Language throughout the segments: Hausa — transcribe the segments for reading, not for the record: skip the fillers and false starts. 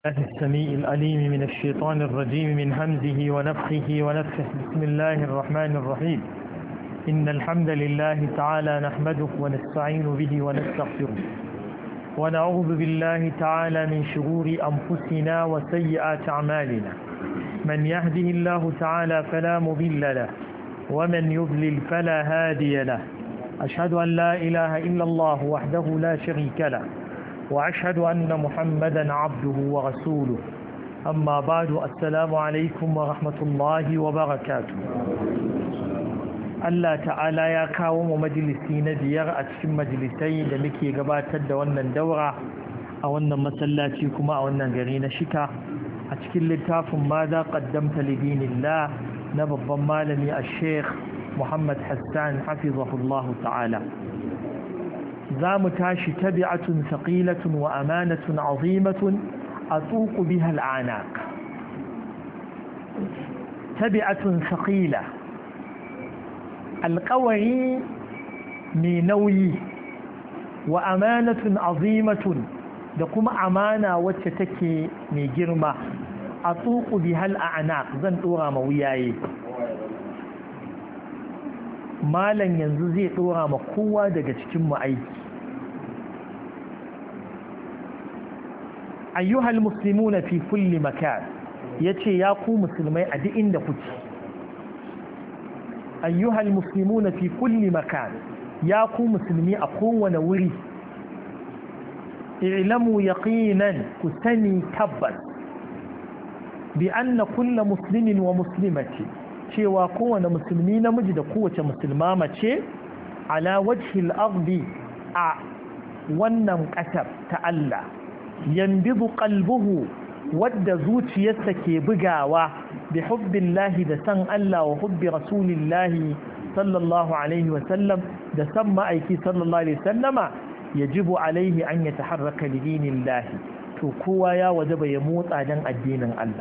السميع الأليم من الشيطان الرجيم من همزه ونفخه ونفخه. بسم الله الرحمن الرحيم. إن الحمد لله تعالى نحمده ونستعين به ونستغفره ونعوذ بالله تعالى من شرور أنفسنا وسيئات أعمالنا. من يهده الله تعالى فلا مضل له ومن يضلل فلا هادي له. أشهد أن لا إله إلا الله وحده لا شريك له وأشهد أن محمدا عبده ورسوله. أما بعد، السلام عليكم ورحمة الله وبركاته. Allah ta'ala ya kawo mu majalisi na biyar a cikin majalisai da muke gabatar da wannan daura a wannan masallaci kuma a wannan gari na Shika a cikin littafin Maza qaddamta lidinillah na babban malami Sheikh Muhammad Hassan hafizahullahu ta'ala. za mu tashi tabi'atun thaqilatun wa amanatun azimatun atuqu biha al'anaq. tabi'atun thaqila, alƙawari mai nauyi, wa amanatun azimatun, da kuma amana wacce take mai girma, atuqu biha al'anaq, zan dora ma wuyaye. malan yanzu zai dora ma kowa daga cikin mu aiki. ayyuhal muslimuna fi kulli makan, yace ya ku musulmai a duk inda kuke. ayyuhal muslimuna fi kulli makan, ya ku musulmi a kowane wuri. i'lamu yaqinan, ku sani tabbas bi anna kullu muslimin wa muslimati, cewa kowane musulmi namiji da kowace musulma mace ala wajhil ardi, a wannan ƙasar ta Allah, yanbidu qalbuhu, wadda zuciyarsa ke bugawa bi hubbillahi, da san Allah, wa hubbi rasulillahi sallallahu alaihi wa sallam, da san ma'aiki sallallahu alaihi sallama, yajibu alaihi an yataharraka lidinillahi, to kowa ya wajaba ya motsa dan addinin Allah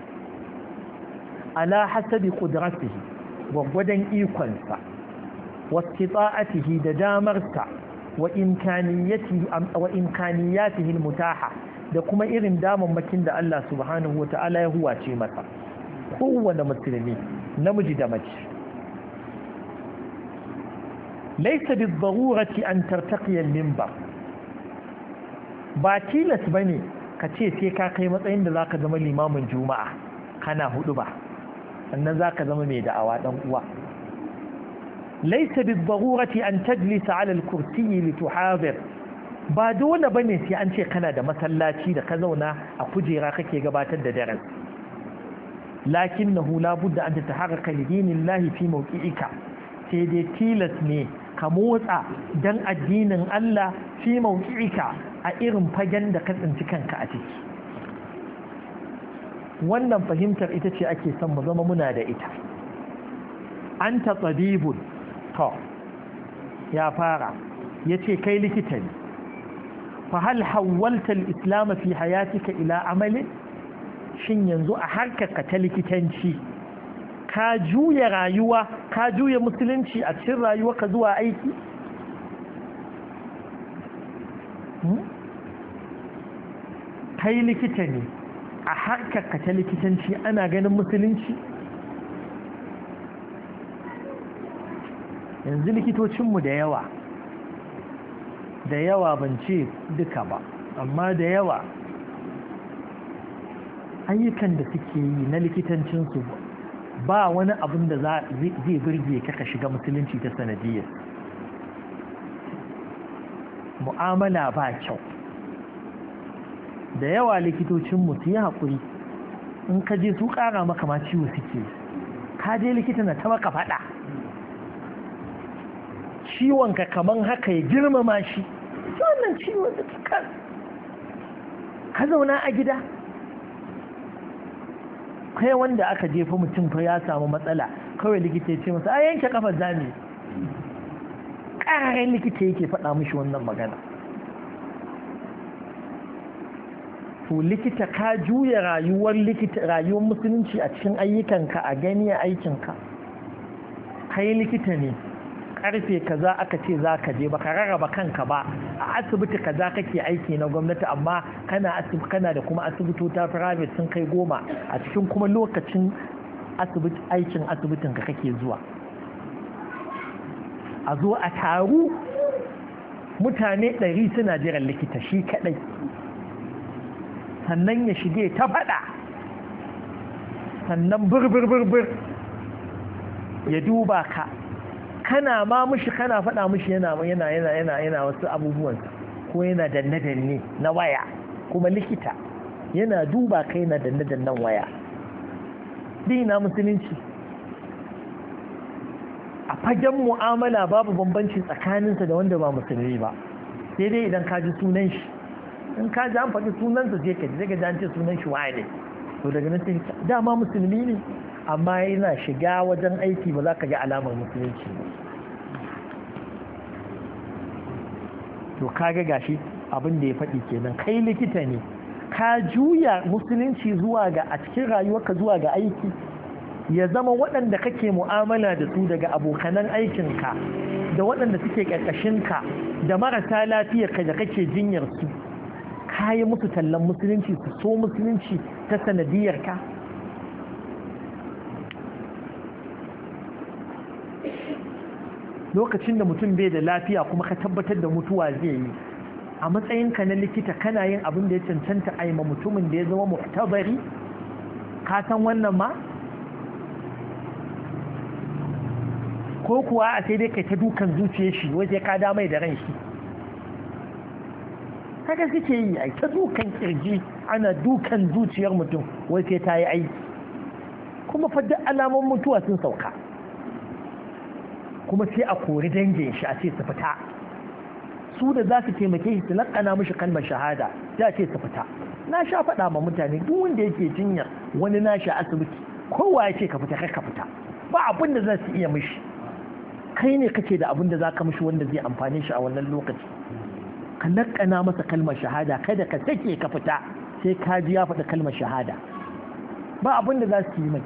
ala hasabi qudratihi, gwagwadon ikonsa, wa istita'atihi, da damarsa, wa imkaniyatihi mutaha, da kuma irin damammakin da Allah subhanahu wa ta'ala ya huwace masa. kowane musulmi namiji da mace. laysa bi-darurati an tartaqiya al-minbar, ba tilas bane ka ce sai ka kai matsayin da zaka zama limamin juma'a kana hudu ba sannan zaka zama mai da'awa dan uwa. laysa bi-darurati an tajlisa 'ala al-kursiyyi lituhadir, ba dole bane sai an ce kana da masallaci da ka zauna a kujera kake gabatar da darasi. lakinnahu la budda an tataharraka lidinillahi fi mawqi'ika, sai dai tilas ne ka motsa dan addinin Allah fi mawqi'ika, a irin fagen da ka tsinci kanka a ciki. wannan fahimtar ita ce ake son mu zama muna da ita. anta tabibun, to ya fara yace kai likita ne. fa hal hawwalta al-islam fi hayatika ila amalin, shin yanzu a harkarka ta likitanci ka juya rayuwa, ka juya musulunci a cikin rayuwarka zuwa aiki? kai likita ne, a harkarka ta likitanci ana ganin musulunci? yanzu likitocinmu da yawa ban ce duka ba, amma da yawa ayyukan da suke yi na likitancinsu ba wani abin da zai birge ka shiga musulunci ta sanadiyar. mu'amala ba kyau. da yawa likitocinmu su yi haƙuri, in ka je su ƙara maka ma ciwo suke. ka je likita na ta maka faɗa, ciwonka kaman haka ya girmama shi. wannan ciwon da ka zauna a gida. kai wanda aka jefa mutum fa ya samu matsala, kawai likita ya ce masa a yanke kafar zami. ƙararren likita yake faɗa mishi wannan magana. to likita ka juya rayuwar musulunci a cikin ayyukanka, a gani a aikinka. kai likita ne, karfe kaza aka ce za ka je, baka rarraba kanka ba a asibiti kaza kake aiki na gwamnati amma kana da kuma asibitota private sun kai 10 a cikin kuma lokacin aikin asibitin ka kake zuwa a zo a taru mutane 100 suna jiran likita shi kadai sannan ya shige ta fada sannan burbur ya duba ka kana ma mushi kana fada mushi yana wasu abubuwan ko yana danne na waya kuma likita yana duba kai na danne waya dina musulunci a fagen mu'amala babu bambanci tsakaninsa da wanda ba musulmi ba sai dai idan ka ji sunan shi in ka ji an faɗi sunansa sai ka ji an ce sunan shi wane to daga nan sai dama musulmi ne amma yana shiga wajen aiki ba za ka ga alamar musulunci ba to kaga gashi abin da ya faɗi kenan kai likita ne ka juya musulunci zuwa ga a cikin rayuwarka zuwa ga aiki ya zama waɗanda kake mu'amala da su daga abokanan aikinka da waɗanda suke ƙarƙashinka da marasa lafiyarka da kake jinyar su ka yi musu tallan musulunci su so musulunci ta sanadiyarka lokacin da mutum bai da lafiya kuma ka tabbatar da mutuwa zai yi a matsayinka na likita kana yin abin da ya cancanta a yi ma mutumin da ya zama muhtabari ka san wannan ma ko kuwa a sai dai kai ta dukan zuciyar shi waje ka damai da ran shi haka suke yi a ta dukan kirji ana dukan zuciyar mutum wai sai ta yi aiki kuma fa duk alamun mutuwa sun sauka kuma sai a kori dangin shi a ce su fita su da za su taimake shi su lakana mishi kalmar shahada za a ce su fita na sha faɗa ma mutane duk wanda yake jinyar wani nashi asibiti kowa ya ce ka fita kai ka fita ba abin da za su iya mishi kai ne kake da abin da za ka mishi wanda zai amfane shi a wannan lokaci ka lakana masa kalmar shahada kada ka sake ka fita sai ka ji ya faɗa kalmar shahada ba abin da za su yi mai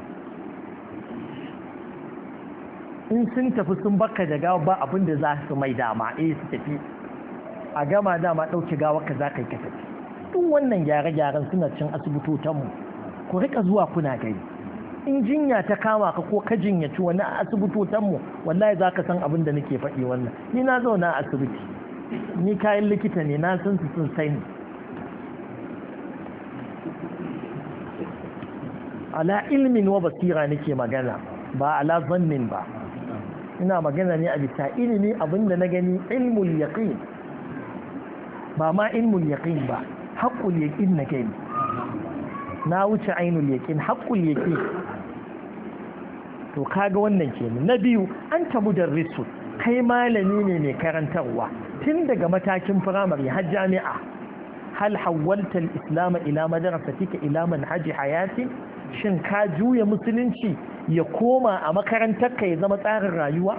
in sun tafi sun baka da gawa ba abin da za su mai dama su tafi a gama dama ɗauki gawa ka za ka yi ka tafi duk wannan gyare-gyaren suna cin asibitotanmu ku rika zuwa kuna gari in jinya ta kama ka ko ka jinyaci wani a asibitotanmu wallahi za ka san abin da nake faɗi wannan ni na zauna a asibiti ni kayan likita ne na san su sun sani ala ilmin wa basira nake magana ba ala zannin ba ina magana ne a bisa ilimi abinda na gani ilmul yaqin ba ma ilmul yaqin ba haqqul yaqin na gani na wuce ainul yaqin haqqul yaqin to kaga wannan kenan na biyu anta mudarrisu kai malami ne mai karantarwa tun daga matakin firamare har jami'a hal hawwalta al-islam ila madrasatika ila manhaji hayati shin ka juya musulunci ya koma a makarantarka ya zama tsarin rayuwa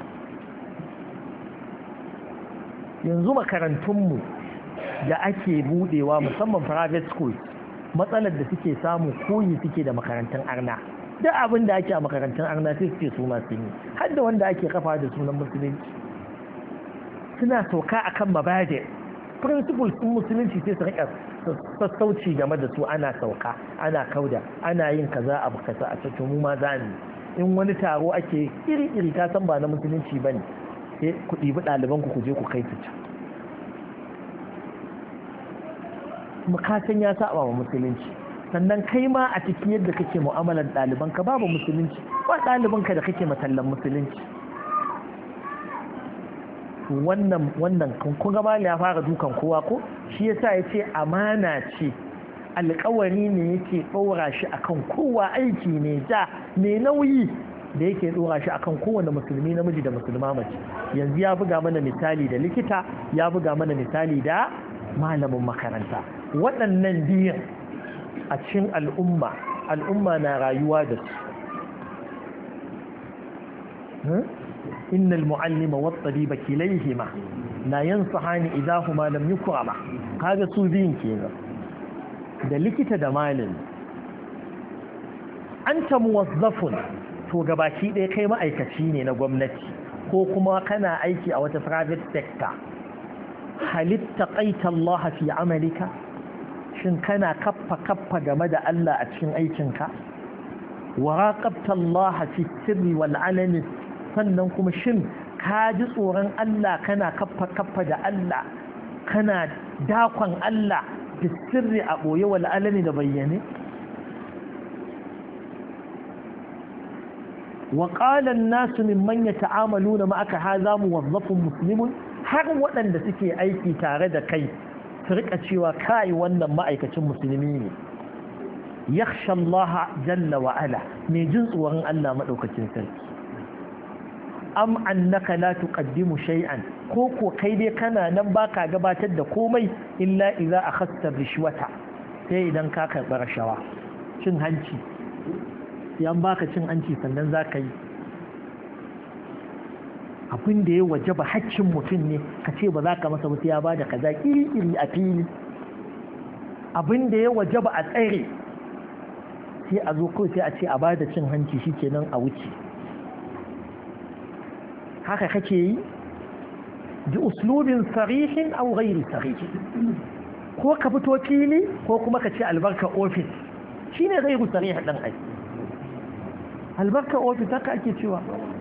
yanzu makarantunmu da ake budewa musamman private schools matsalar da suke samu koyi suke da makarantun arna duk abin da ake a makarantun arna sai suke su masu yi har da wanda ake kafa da sunan musulunci suna sauka akan mabade principles ɗin musulunci sai su rika sassauci game da su ana sauka ana kauda ana yin kaza abu kaza a cikin mu ma za in wani taro ake iri-iri ta san ba na musulunci bane sai ku ɗibi ɗaliban ku je ku kai su can mukatan ya saba wa musulunci sannan kai ma a cikin yadda kake mu'amalar ɗaliban ka babu musulunci ba ɗaliban ka da kake matallan musulunci wannan kun ga ya fara dukan kowa ko shi yasa yace amana ce alƙawari ne yake ɗora shi akan kowa aiki ne ja mai nauyi da yake ɗora shi akan kowane musulmi namiji da musulma mace yanzu ya buga mana misali da likita ya buga mana misali da malamin makaranta waɗannan biyan a cikin al'umma na rayuwa da su إن المعلم والطبيب كليهما لا ينصحان إذا هما لم يكرما هذا سوزين كذا da likita da malami anta muwazzafun to gabaki ɗaya kai ma'aikaci ne na gwamnati ko kuma kana aiki a wata private sector halitta qaita Allah fi amalika shin kana kaffa game da Allah a cikin aikinka wa raqabta Allah fi sirri wal alani sannan kuma shin ka ji tsoron Allah kana kaffa da Allah kana dakon Allah fi sirri a boye wal alani da bayyane wa qala an-nas mimman yata'amaluna ma'aka hadha muwazzafun muslimun har waɗanda suke aiki tare da kai su rika cewa kai wannan ma'aikacin musulmi ne yakhsha Allah jalla wa ala mai jin tsoron Allah madaukakin sarki am annaka la tuqaddimu shay'an ko kai dai kana nan baka gabatar da komai illa idza akhadta rishwata sai idan ka karɓi rashawa cin hanci yan baka cin hanci sannan zaka yi abin da ya wajaba haccin mutum ne ka ce ba za ka masa mutu ya ba da kaza iri a fili abin da ya wajaba a tsare sai a zo kawai sai a ce a ba da cin hanci shi kenan a wuce haka kake yi bi uslubin sarihin au ghairi sarihin ko ka fito fili ko kuma ka ce albarka ofis shine ghairu sarih dan ai albarka ofis haka ake cewa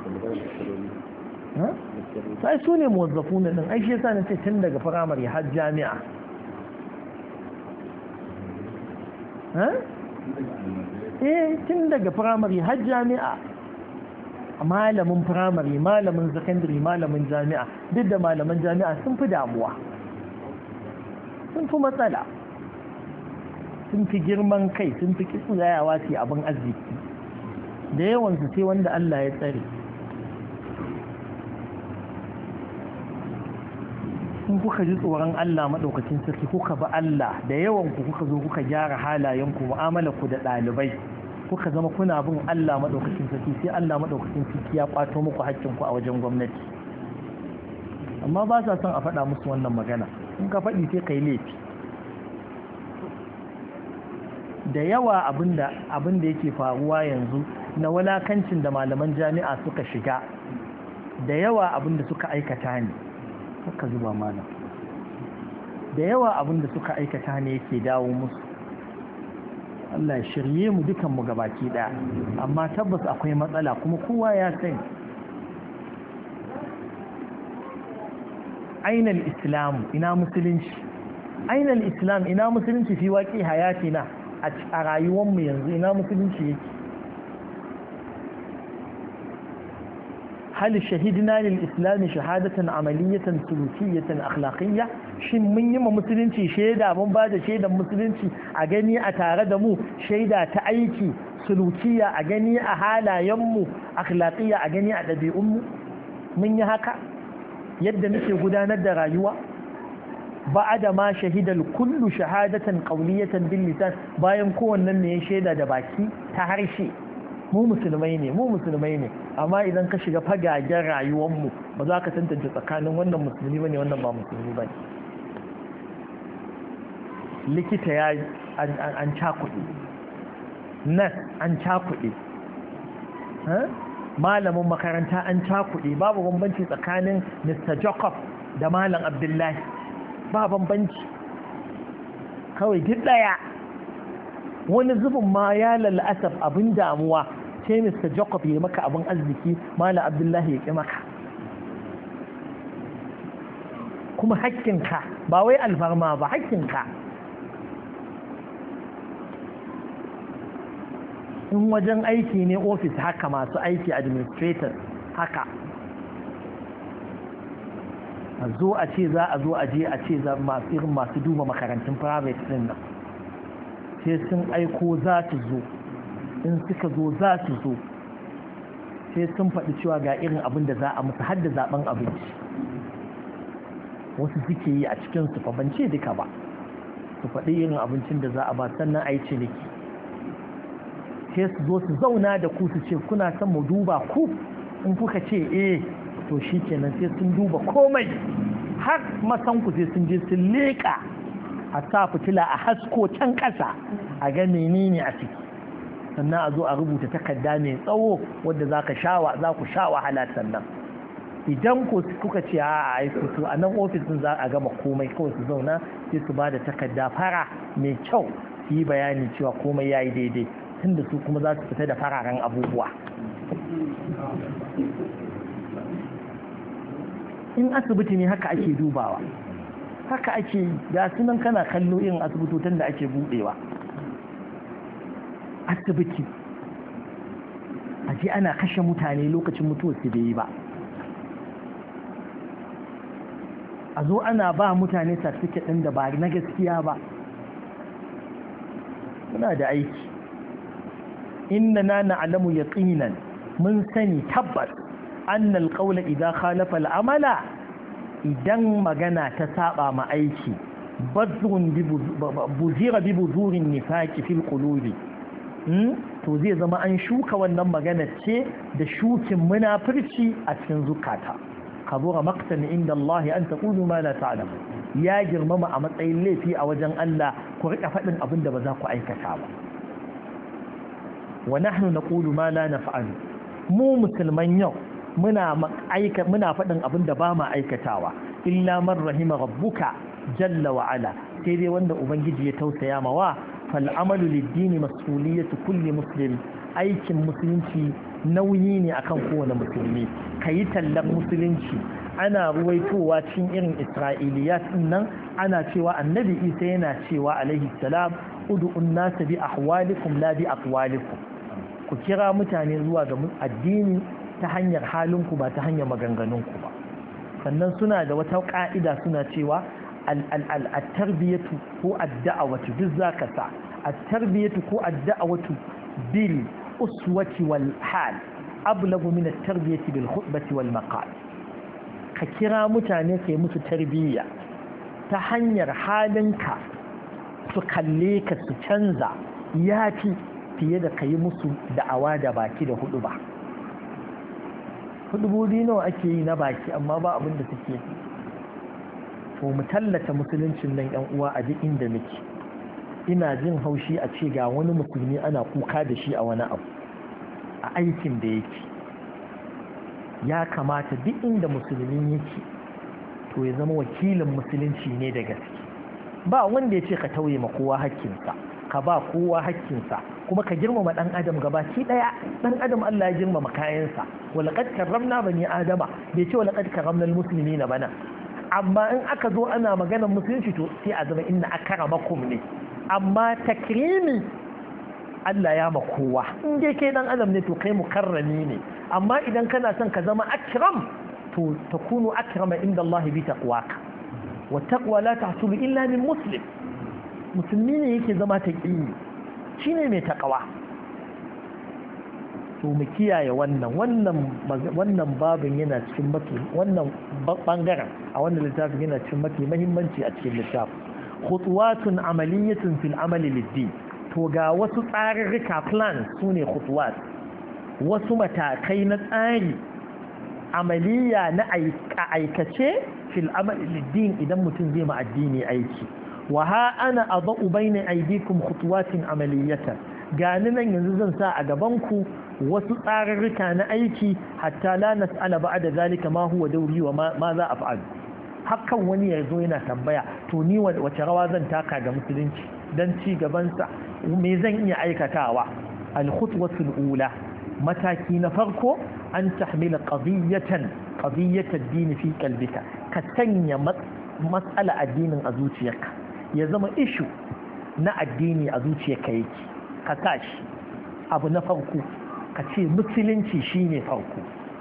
sai su ne muwazzafu na ɗin aishe sa na ce tun daga firamare har jami'a tun daga firamare har jami'a malamin firamare malamin sakandare malamin jami'a duk da malaman jami'a sun fi damuwa sun fi matsala sun fi girman kai sun fi kitsayawa ce abin arziki da yawansu sai wanda Allah ya tsare in kuka ji tsoron Allah maɗaukacin sarki kuka ba Allah da yawanku kuka zo kuka gyara halayenku mu'amalarku da ɗalibai kuka zama kuna bin Allah maɗaukacin sarki sai Allah maɗaukacin sarki ya ƙwato muku hakkinku a wajen gwamnati amma ba sa son a faɗa musu wannan magana in ka faɗi sai kai laifi da yawa abinda yake faruwa yanzu na walakancin da malaman jami'a suka shiga da yawa abinda suka aikata ne haka zuba malam da yawa abinda suka aikata ne yake dawo musu Allah ya shirye mu dukanmu gabaki daya amma tabbas akwai matsala kuma kowa ya sani ainal islam ina musulunci ainal islam ina musulunci fi waqi hayatina a rayuwar mu yanzu ina musulunci yake هل شهدنا للإسلام شهادة عملية سلوكية أخلاقية shin mun yi ma musulunci shaida mun ba da shaidan musulunci a gani a tare da mu shaida ta aiki sulukiya a gani a halayenmu akhlaqiya a gani a ɗabi'unmu mun yi haka yadda muke gudanar da rayuwa ba'ada ma shahidal kullu shahadatan qawliyatan bil lisan bayan kowannen ne ya shaida da baki ta harshe mu musulmai ne amma idan ka shiga fagagen rayuwarmu ba za ka tantance tsakanin wannan musulmi bane wannan ba musulmi bane likita ya an cakuɗe nas an cakuɗe malamin makaranta an cakuɗe babu bambanci tsakanin Mr. Jacob da Malam Abdullahi ba bambanci kawai duk ɗaya wani zubin ma ya lal'asaf abin damuwa sai Mr. Jacob ya maka abin arziki Malam Abdullahi ya ƙi maka kuma hakkinka ba wai alfarma ba hakkinka in wajen aiki ne ofis haka masu aiki administrator haka a zo a ce za a zo a je a ce masu duba makarantun private din nan sai sun aiko za su zo in suka zo za su zo sai sun faɗi cewa ga irin abin da za a musu har da zaben abinci wasu suke yi a cikin su ban ce duka ba su faɗi irin abincin da za a ba sannan a yi ciniki sai su zo su zauna da ku su ce kuna son mu duba ku in kuka ce to shi kenan sai sun duba komai har masanku sai sun je sun leƙa a sa fitila a hasko can ƙasa a ga menene a ciki sannan a zo a rubuta takarda mai tsawo wadda za ku sha wahala sannan idan kuka ce a to a nan ofisin za a gama komai kawai su zauna sai su ba da takarda fara mai kyau su yi bayani cewa komai ya yi daidai tunda su kuma za su fita da fararen abubuwa. In asibiti ne haka ake dubawa, haka ake ga sunan kana kallo irin asibitotin da ake budewa. Asibiti aje ana kashe mutane lokacin mutuwar su bai yi ba, a zo ana ba mutane certificate ɗin da ba na gaskiya ba. muna da aiki. Inna na na'lamu yaqinan, mun sani tabbas annal qawla idza khalafa al'amala, idan magana ta saba ma aiki, buzira bi buzurin nifaqi fil qulubi, to zai zama an shuka wannan magana ce da shukin munafirci a cikin zukata. kabura maqtan inda Allah an taqulu ma la ta'lamu, ya girmama a matsayin laifi a wajen Allah ku rika faɗin abin da ba za ku aikata ba. wa nahnu naqulu ma la naf'alu, mu musulman yau muna faɗin abin da ba ma aikatawa. illa man rahima rabbuka jalla wa ala, sai dai wanda ubangiji ya tausaya mawa. fal amalu lid-dini mas'uliyatu kulli muslim, aikin musulunci nauyi ne akan kowane musulmi. kayi tallan musulunci. ana ruwaitowa cikin irin isra'iliyat nan ana cewa annabi isa yana cewa alaihi salam ud'un nas bi ahwalikum la bi aqwalikum, ku kira mutane zuwa ga addini ta hanyar halinku ba ta hanyar maganganunku ba. sannan suna da wata ka'ida suna cewa at-tarbiyatu ko ad-da'watu, duk zaka sa at-tarbiyatu ko ad-da'watu bil uswati wal hal ablagu min at-tarbiyati bil khutbati wal maqal. ka kira mutane kai musu tarbiyya ta hanyar halinka, su kalle ka su canza, yafi fiye da kai musu da'awa da baki da hudu ba. hudubobi nawa ake yi na baki amma ba abin da suke. to mu tallata musuluncin nan yan uwa a duk inda muke. ina jin haushi a ce ga wani musulmi ana kuka da shi a wani abu a aikin da yake. ya kamata duk inda musulmi yake to ya zama wakilin musulunci ne da gaske. ba wanda ya ce ka tauye ma kowa hakkinsa, ka ba kowa hakkinsa, kuma ka girmama dan adam gabaki daya. dan adam Allah ya girmama kayansa. walaqad karramna bani adama, bai ce walaqad karramna almuslimina bana. amma in aka zo ana maganar musulunci to sai a zama inna akramakum ne. amma takrimi Allah ya ma kowa. in dai kai dan adam ne to kai mukarrami ne. amma idan kana son ka zama akram to takunu akrama inda Allah bi taqwaka. wa taqwa la tahsulu illa min muslim. musulmi ne yake zama taqi, shine mai taqwa. to mu kiyaye wannan babin yana cikin wannan bangaren a wannan littafin yana cikin mafi muhimmanci a cikin littafin. khutuwatun amaliyatun fil amali lid-din, to ga wasu tsarurruka plan sune khutuwat, wasu matakai na tsari amaliya na aikace fil amali lid-din idan mutum zai ma addini aiki. wa ha ana adau bayna aydikum khutuwatin amaliyatan, gani nan yanzu zan sa a gaban ku wasu tsarurruka na aiki. hatta la nas'ala ba'da zalika ma huwa dawri wa ma za af'al. hakan wani ya zo yana tambaya to ni wace rawa zan taka ga musulunci dan ci gaban sa, me zan iya aikatawa. al-khutwatul ula, mataki na farko, an tahmila qadiyatan ad-din fi qalbika, ka sanya mas'ala addinin a zuciyarka, ya zama issue na addini a zuciyarka yake. ka tashi abu na farko ka ce musulunci shine farko.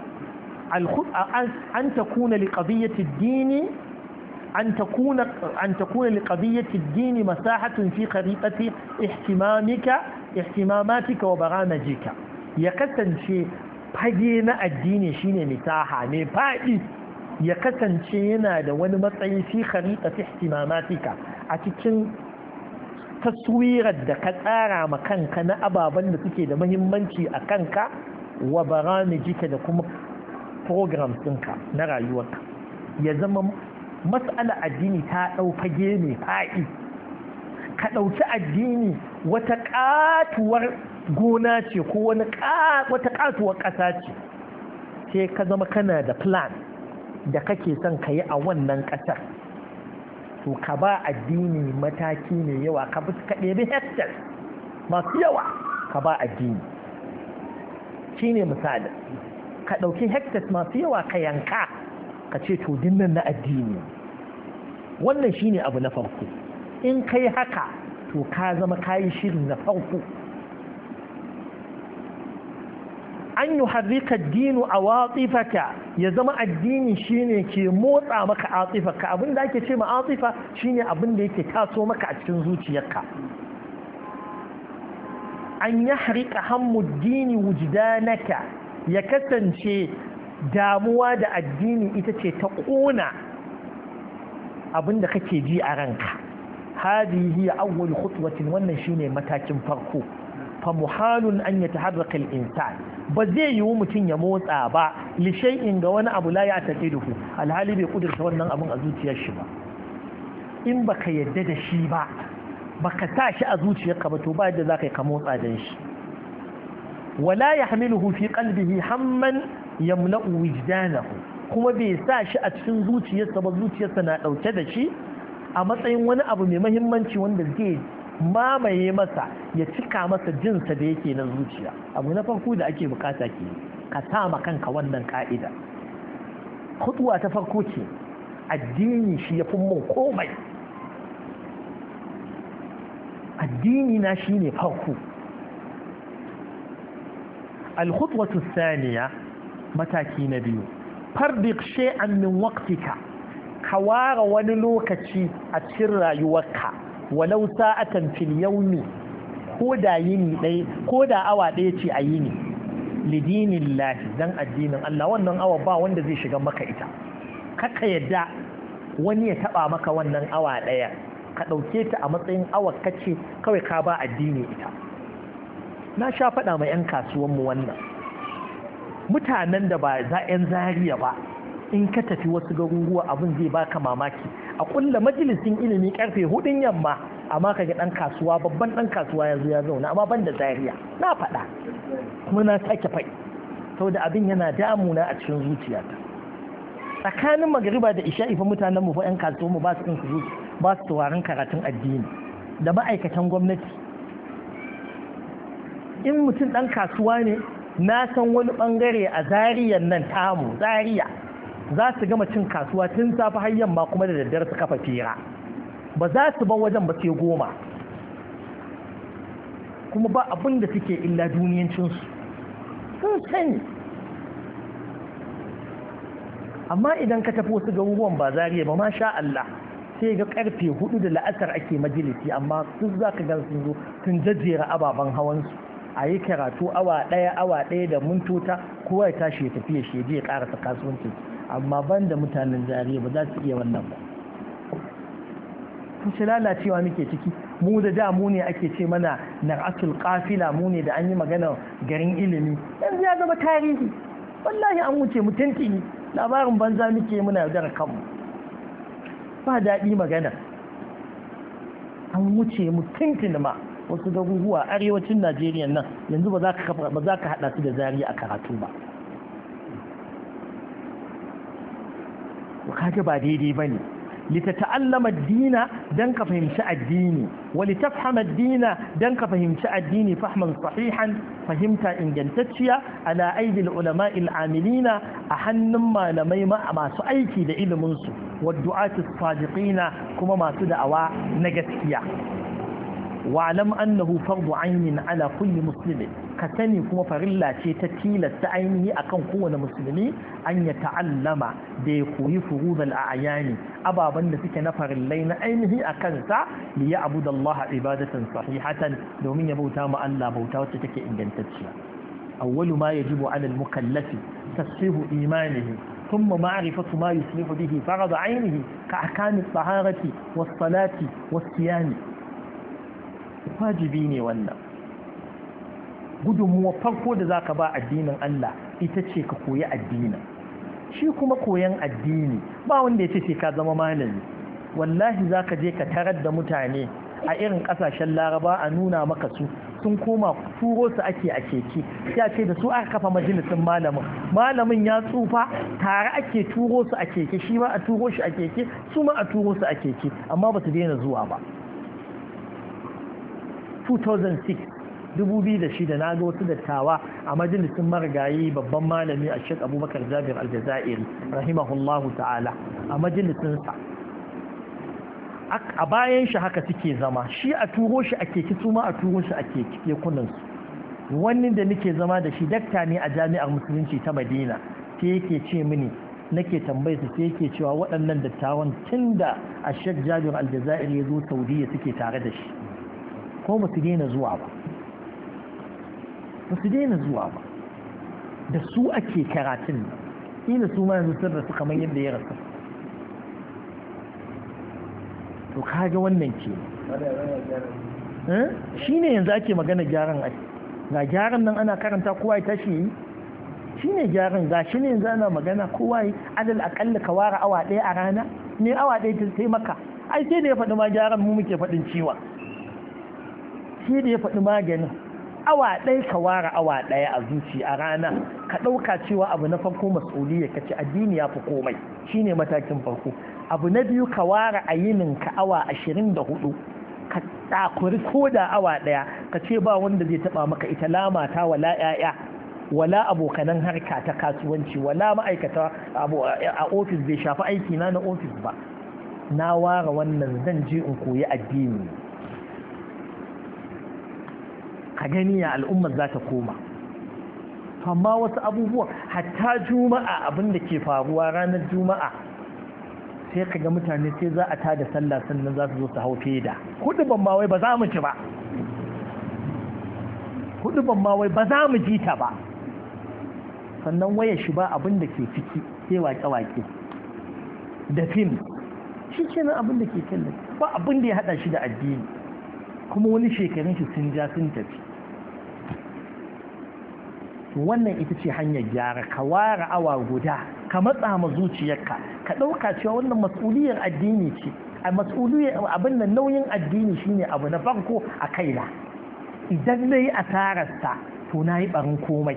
an takuna liqadiyyati ad-din an takuna liqadiyyati ad-din masahatun fi khariqati ihtimamatika wa baramajika, ya kasance fage na addini shine misaha ne fadi, ya kasance yana da wani matsayi fi khariqati ihtimamatika, a cikin taswirar da ka tsara ma kanka na ababen da suke da muhimmanci a kanka, wa baramijika da kuma programs ɗinka na rayuwarka. ya zama mas'ala addini ta ɗau fage mai faɗi. ka ɗauki addini wata ƙatuwar gona ce ko wata ƙatuwar ƙasa ce, sai ka zama kana da plan da kake son ka yi a wannan ƙasar to ka ba addini mataki mai yawa ka ɗebi hectares masu yawa ka ba addini shi ne misali ka ɗauki hectares masu yawa ka yanka ka ce to dinnan na addini wannan shi ne abu na farko in kai haka to ka zama kayi shirin na farko an yi harrika dinu a watsifaka ya zama addini shine ke motsa maka atsifaka abinda ake ce ma atsifa shine abinda yake taso maka a cikin zuciyarka an yi harika hammuddini wujdanaka ya kasance damuwa da addini ita ce ta ƙona abinda kake ji a ranka hadihi awwal khutwatin wannan shine matakin farko fa muhalun an yataharraka al-insan ba zai yiwu mutum ya motsa ba li shay'in ga wani abu la ya taqiduhu alhali bai kudurta wannan abun a zuciyar shi ba in baka yadda da shi ba baka sa shi a zuciyarka ba to ba yadda zaka ka motsa dan shi wala yahmiluhu fi qalbihi hamman yamla'u wijdanahu kuma bai sa shi a cikin zuciyarsa ba zuciyarsa na dauke da shi a matsayin wani abu mai muhimmanci wanda zai mamaye masa ya cika masa jinsa da yake na zuciya abu na farko da ake bukata ke ka sama kanka wannan ka'ida khutwa ta farko ce addini shi ya fi mun komai addini na shi ne farko al-khutwatu thaniya mataki na biyu fardiq shay'an min waqtika ka ware wani lokaci a cikin rayuwarka walau sa'atan fil yawmi ko da yini dai ko da awa daya ce a yini lidinillahi dan addinin Allah wannan awa ba wanda zai shiga maka ita kaka yadda wani ya taba maka wannan awa daya ka dauke ta a matsayin awa kace kawai ka ba addini ita na sha faɗa mai yan kasuwan mu wannan mutanen da ba za yan zariya ba in ka tafi wasu garuruwa abin zai baka mamaki a kulla majalisin ilimi karfe 4 yamma amma kaga dan kasuwa babban dan kasuwa yazo ya zauna amma ban da zariya na faɗa kuma na sake faɗi saboda abin yana damuna a cikin zuciyata tsakanin magriba da isha'i fa mutanen mu fa yan kasuwa mu ba su ba su tawarin karatun addini da ma'aikatan gwamnati in mutum dan kasuwa ne na san wani bangare a zariyan nan tamu zariya za su gama cin kasuwa tun safi har yamma kuma da daddare su kafa fira ba za su bar wajen ba sai 10 kuma ba abin da suke illa duniyancinsu sun sani amma idan ka tafi wasu garuruwan ba zariya ba masha Allah sai ga karfe 4 da la'asar ake majalisi amma su za ka gan sun zo sun jajjera ababen hawansu a yi karatu awa ɗaya da mintota kowa ya tashi ya tafi ya je ya karasa kasuwanci amma ban da mutanen zariya ba za su iya wannan ba kusa lalacewa muke ciki mu da mu ne ake ce mana nar'atul qafila mu ne da an yi magana garin ilimi yanzu ya zama tarihi wallahi an wuce mutunci ne labarin banza muke muna yaudar kanmu ba daɗi magana an wuce mutunci ma wasu garuruwa arewacin Najeriya nan yanzu ba za ka haɗa su da zariya a karatu ba kaga ba daidai bane litata'allama ad-dina dan ka fahimci addini wa litafhama ad-dina dan ka fahimci addini fahman sahihan fahimta ingantacciya ala aidil ulama'i al-amilina a hannun malamai masu aiki da ilimin su wa du'atis sadiqina kuma masu da'awa na gaskiya wa'lam annahu fardu 'aynin ala kulli muslimin ka sani kuma farilla ce ta tilasta ainihi akan kowane musulmi an ya ta'allama da ya koyi furudal a'yani ababan da suke na farillai na ainihi a kansa li ya'budu Allah ibadatan sahihatan domin ya bauta ma Allah bauta wacce take ingantacciya awwalu ma yajibu 'ala al-mukallafi tasfihu imanihi thumma ma'rifatu ma yuslihu bihi farad 'aynihi ka ahkam at-taharati was-salati was-siyam wajibi ne wannan gudunmuwa farko da zaka ba addinin Allah ita ce ka koyi addinin shi kuma koyan addini ba wanda ya ce sai ka zama malami wallahi zaka je ka tarar da mutane a irin kasashen laraba a nuna maka su sun koma turo su ake a keke ya ce da su aka kafa majalisin malamin ya tsufa tare ake turo su a keke shi ma a turo shi a keke su ma a turo su a keke amma ba su daina zuwa ba 2006 na ga wasu dattawa a majalisin marigayi babban malami a Sheikh Abubakar Jabir Al-Jazairi rahimahullahu ta'ala a majalisinsa a bayan shi haka suke zama shi a turo shi a keke su ma a turo shi a kekunansu wani da nake zama da shi dakta ne a jami'ar musulunci ta Madina sai yake ce mini nake tambaye su sai yake cewa waɗannan dattawan tun da a Sheikh Jabir Al-Jazairi ya zo Saudiya suke tare da shi ko ba su daina zuwa ba da su ake karatun ina su ma yanzu sun rasu kamar yadda ya rasu to kaga wannan ke shi ne yanzu ake magana gyaran ake ga gyaran nan ana karanta kowa ya tashi yi shi ne gyaran ga shi ne yanzu ana magana kowa yi adal akalla ka ware awa ɗaya a rana ne awa ɗaya ta sai maka ai sai da ya faɗi ma gyaran mu muke faɗin ciwon sai da ya faɗi maganin awa ɗaya ka ware awa ɗaya a zuci a rana ka ɗauka cewa abu na farko mas'uliyya ka ce addini ya fi komai shine matakin farko abu na biyu ka ware a yinin ka awa 24 ka takuri ko da awa ɗaya ka ce ba wanda zai taɓa maka ita lamata wala ƴaƴa wala abokanan harka ta kasuwanci wala ma'aikata a ofis bai shafi aiki na ofis ba na ware wannan zan je in koyi addini ka gani ya al'ummar za ta koma amma wasu abubuwa hatta juma'a abin da ke faruwa ranar juma'a sai ka ga mutane sai za a tada sallah sannan za su zo su hau feda hudu ban ma wai ba za mu ci ba hudu ban ma wai ba za mu ji ta ba sannan waya shi ba abin da ke ciki sai wake-wake da fim shi ce nan abin da ke kallon ba abin da ya hada shi da addini kuma wani shekarun shi sun ja sun tafi wannan ita ce hanyar gyara ka ware awa guda ka matsa ma zuciyarka ka ɗauka cewa wannan mas'uliyar addini ce a mas'uliyar abin da nauyin addini shine abu na farko a kaina idan na yi asararsa to na yi ɓarin komai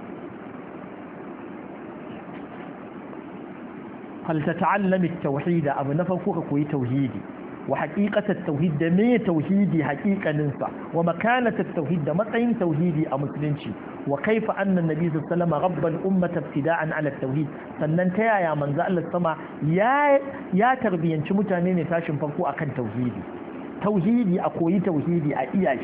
فلتتعلم التوحيد أبو نفقك كوي توحيدي وحقيقة التوحيد دمية توحيدي حقيقة ننسى ومكانة التوحيد مطعين توحيدي أمسلنشي وكيف أن النبي صلى الله عليه وسلم رب الأمة ابتداء على التوحيد سننتهي يا من زال السماء يا تربيا شمتانين تاشم فرقو أكن توحيدي توحيدي أقوي توحيدي أئياش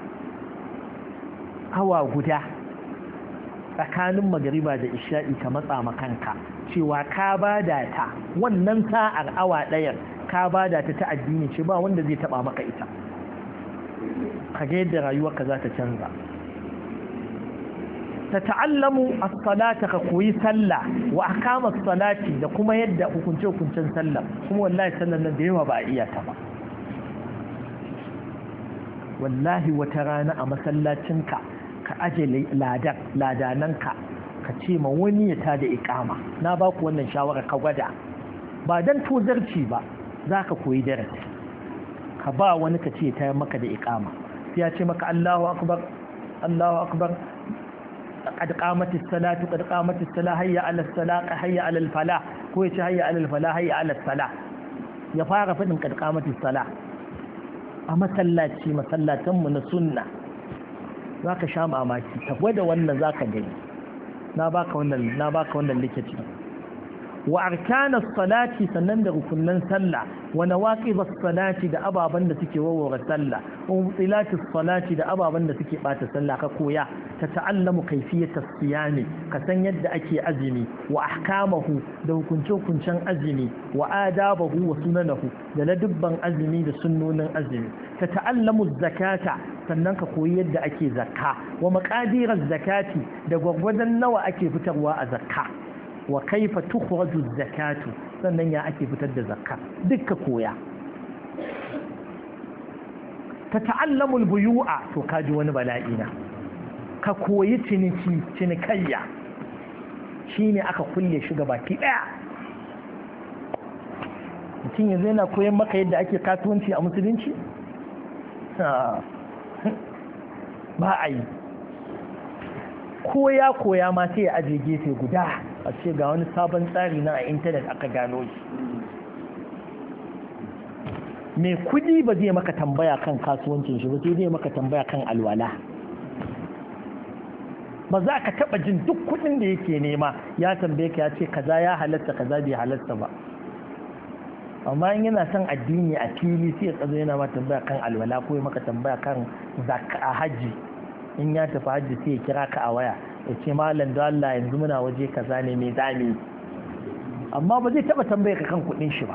هوا قدا tsakanin magariba da isha'i ka matsa makanka cewa ka bada ta wannan sa'ar awa ɗayar ka bada ta addini ce ba wanda zai taba maka ita ka ga yadda rayuwarka za ta canza ta ta'allamu as-salata ka koyi sallah wa ahkam as-salati da kuma yadda hukunce-hukuncen sallah kuma wallahi sallan nan da yawa ba a iya ta ba wallahi wata rana a masallacinka ka aje ladananka ka ce ma wani ya tada ikama na ba ku wannan shawara ka gwada ba dan tozarci ba za ka koyi darasi ka ba wani ka ce ta maka da ikama sai ya ce maka Allahu akbar qad qamatis salatu qad qamatis salah hayya ala salah hayya ala al falah ko ya ce hayya ala al falah hayya ala salah ya fara fadin qad qamatis salah a masallatanmu na sunna za ka sha mamaki ta gwada wannan za ka gani na baka wannan likici wa arkanas salati sannan da rukunnan sallah wa nawaqibas salati da ababan da suke warware sallah wa mutilatis salati da ababan da suke bata sallah ka koya ta ta'allamu kayfiyatas siyami ka san yadda ake azumi wa ahkamahu da hukunce-hukuncen azumi wa adabahu wa sunanahu da ladubban azumi da sunnonin azumi ta ta'allamu zakata sannan ka koyi yadda ake zakka wa maqadiraz zakati da gwagwadan nawa ake fitarwa a zakka wa kaifa tukhraju zakatu sannan ya ake fitar da zakka dukka koya ta ta'allamu albuyu'a to kaji wani bala'ina ka koyi cinikayya shine aka kulle shi gabaki daya mutum yanzu yana koyan maka yadda ake kasuwanci a musulunci ba a yi koya ma sai ya aje gefe guda a ce ga wani sabon tsari na a intanet aka gano shi. mai kudi ba zai maka tambaya kan kasuwancin shi ba sai zai maka tambaya kan alwala. ba za ka taba jin duk kudin da yake nema ya tambaye ka ya ce kaza ya halatta kaza bai halatta ba. amma in yana son addini a fili sai ya tsazo yana ma tambaya kan alwala ko ya maka tambaya kan zakka a hajji. in ya tafi hajji sai ya kira ka a waya ya ce malam da Allah yanzu muna waje kaza ne mai zami. amma ba zai taba tambaye ka kan kudin shi ba,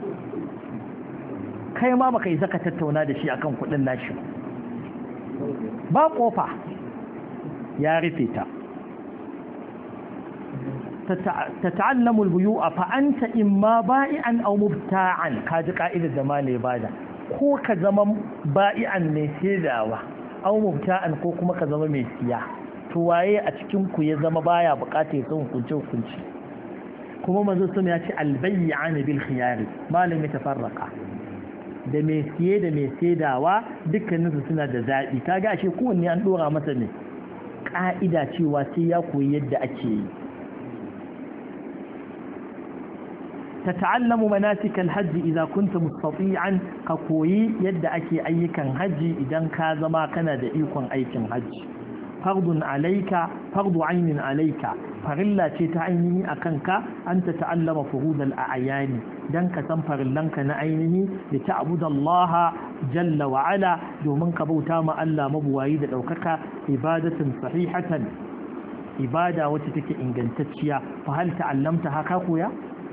kai ma baka yi zaka tattauna da shi akan kudin nashi ba kofa ya rufe ta. تتعلم البيوء فأنت إما بائعا أو مبتاعا كاجي قائدة زمان العبادة ko ka zama ba'i'an mai saidawa au mubta'an ko kuma ka zama mai siya. to waye a cikin ku ya zama baya bukatar ya san hukunci kuma manzo sun ya ce albay'an bil khiyar malam ya tafarraqa da mai siye da mai saidawa dukkanin su suna da zabi. kaga ashe kowanne an dora masa ne ka'ida cewa sai ya koyi yadda ake yi. تتعلم مناسك الحج إذا كنت مستطيعا كقوي يد أكي أيكا حج إذا كازما كان دقيقا أيكا حج. فرض عين عليك فغلا تتعيني أكنك أن تتعلم فروض الأعيان دنك تنفر لنك نعينه لتعبد الله جل وعلا دومنك بوتام ألا مبوايد الأوكك عبادة صحيحة عبادة وتتك إنجنتشيا فهل تعلمتها كاكويا؟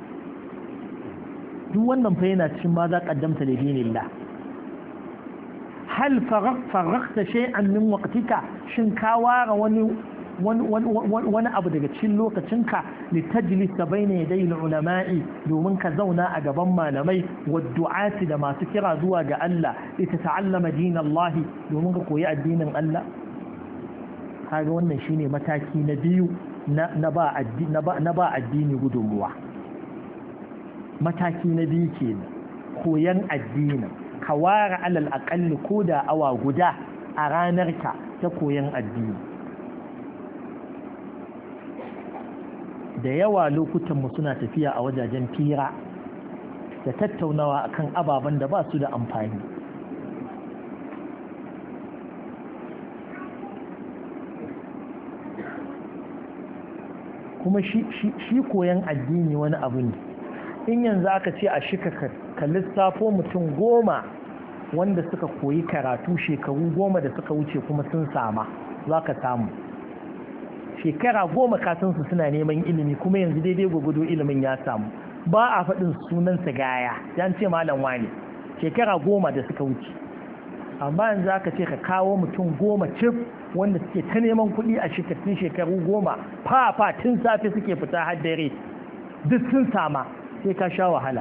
duk wannan fa yana cikin ma za kaddamta da dinillah. hal faraqta shay'an min waqtika shin ka ware wani abu daga cikin lokacinka li tajlisa bayna yaday ulama'i domin ka zauna a gaban malamai wa du'ati da masu kira zuwa ga Allah li tata'allama dinallahi domin ka koyi addinin Allah. kaga wannan shine mataki na biyu na ba addini gudunmuwa. mataki na biyu ke koyan addinin ka ware alal aƙalli ko da awa guda a ranarka ta koyan addini. da yawa lokutanmu suna tafiya a wajajen fira da tattaunawa akan ababen da ba su da amfani. kuma shi koyan addini wani abu ne. in yanzu aka ce a shika ka lissafo mutum 10 wanda suka koyi karatu shekaru 10 da suka wuce kuma sun sama za ka samu shekara 10 kasansu suna neman ilimi kuma yanzu daidai gwagwado ilimin ya samu. ba a faɗin sunansa gaya yan ce malam wani shekara 10 da suka wuce. amma yanzu aka ce ka kawo mutum 10 cif wanda suke ta neman kuɗi a shekatun shekaru 10 fa tun safe suke fita har dare duk sun sama sai ka sha wahala.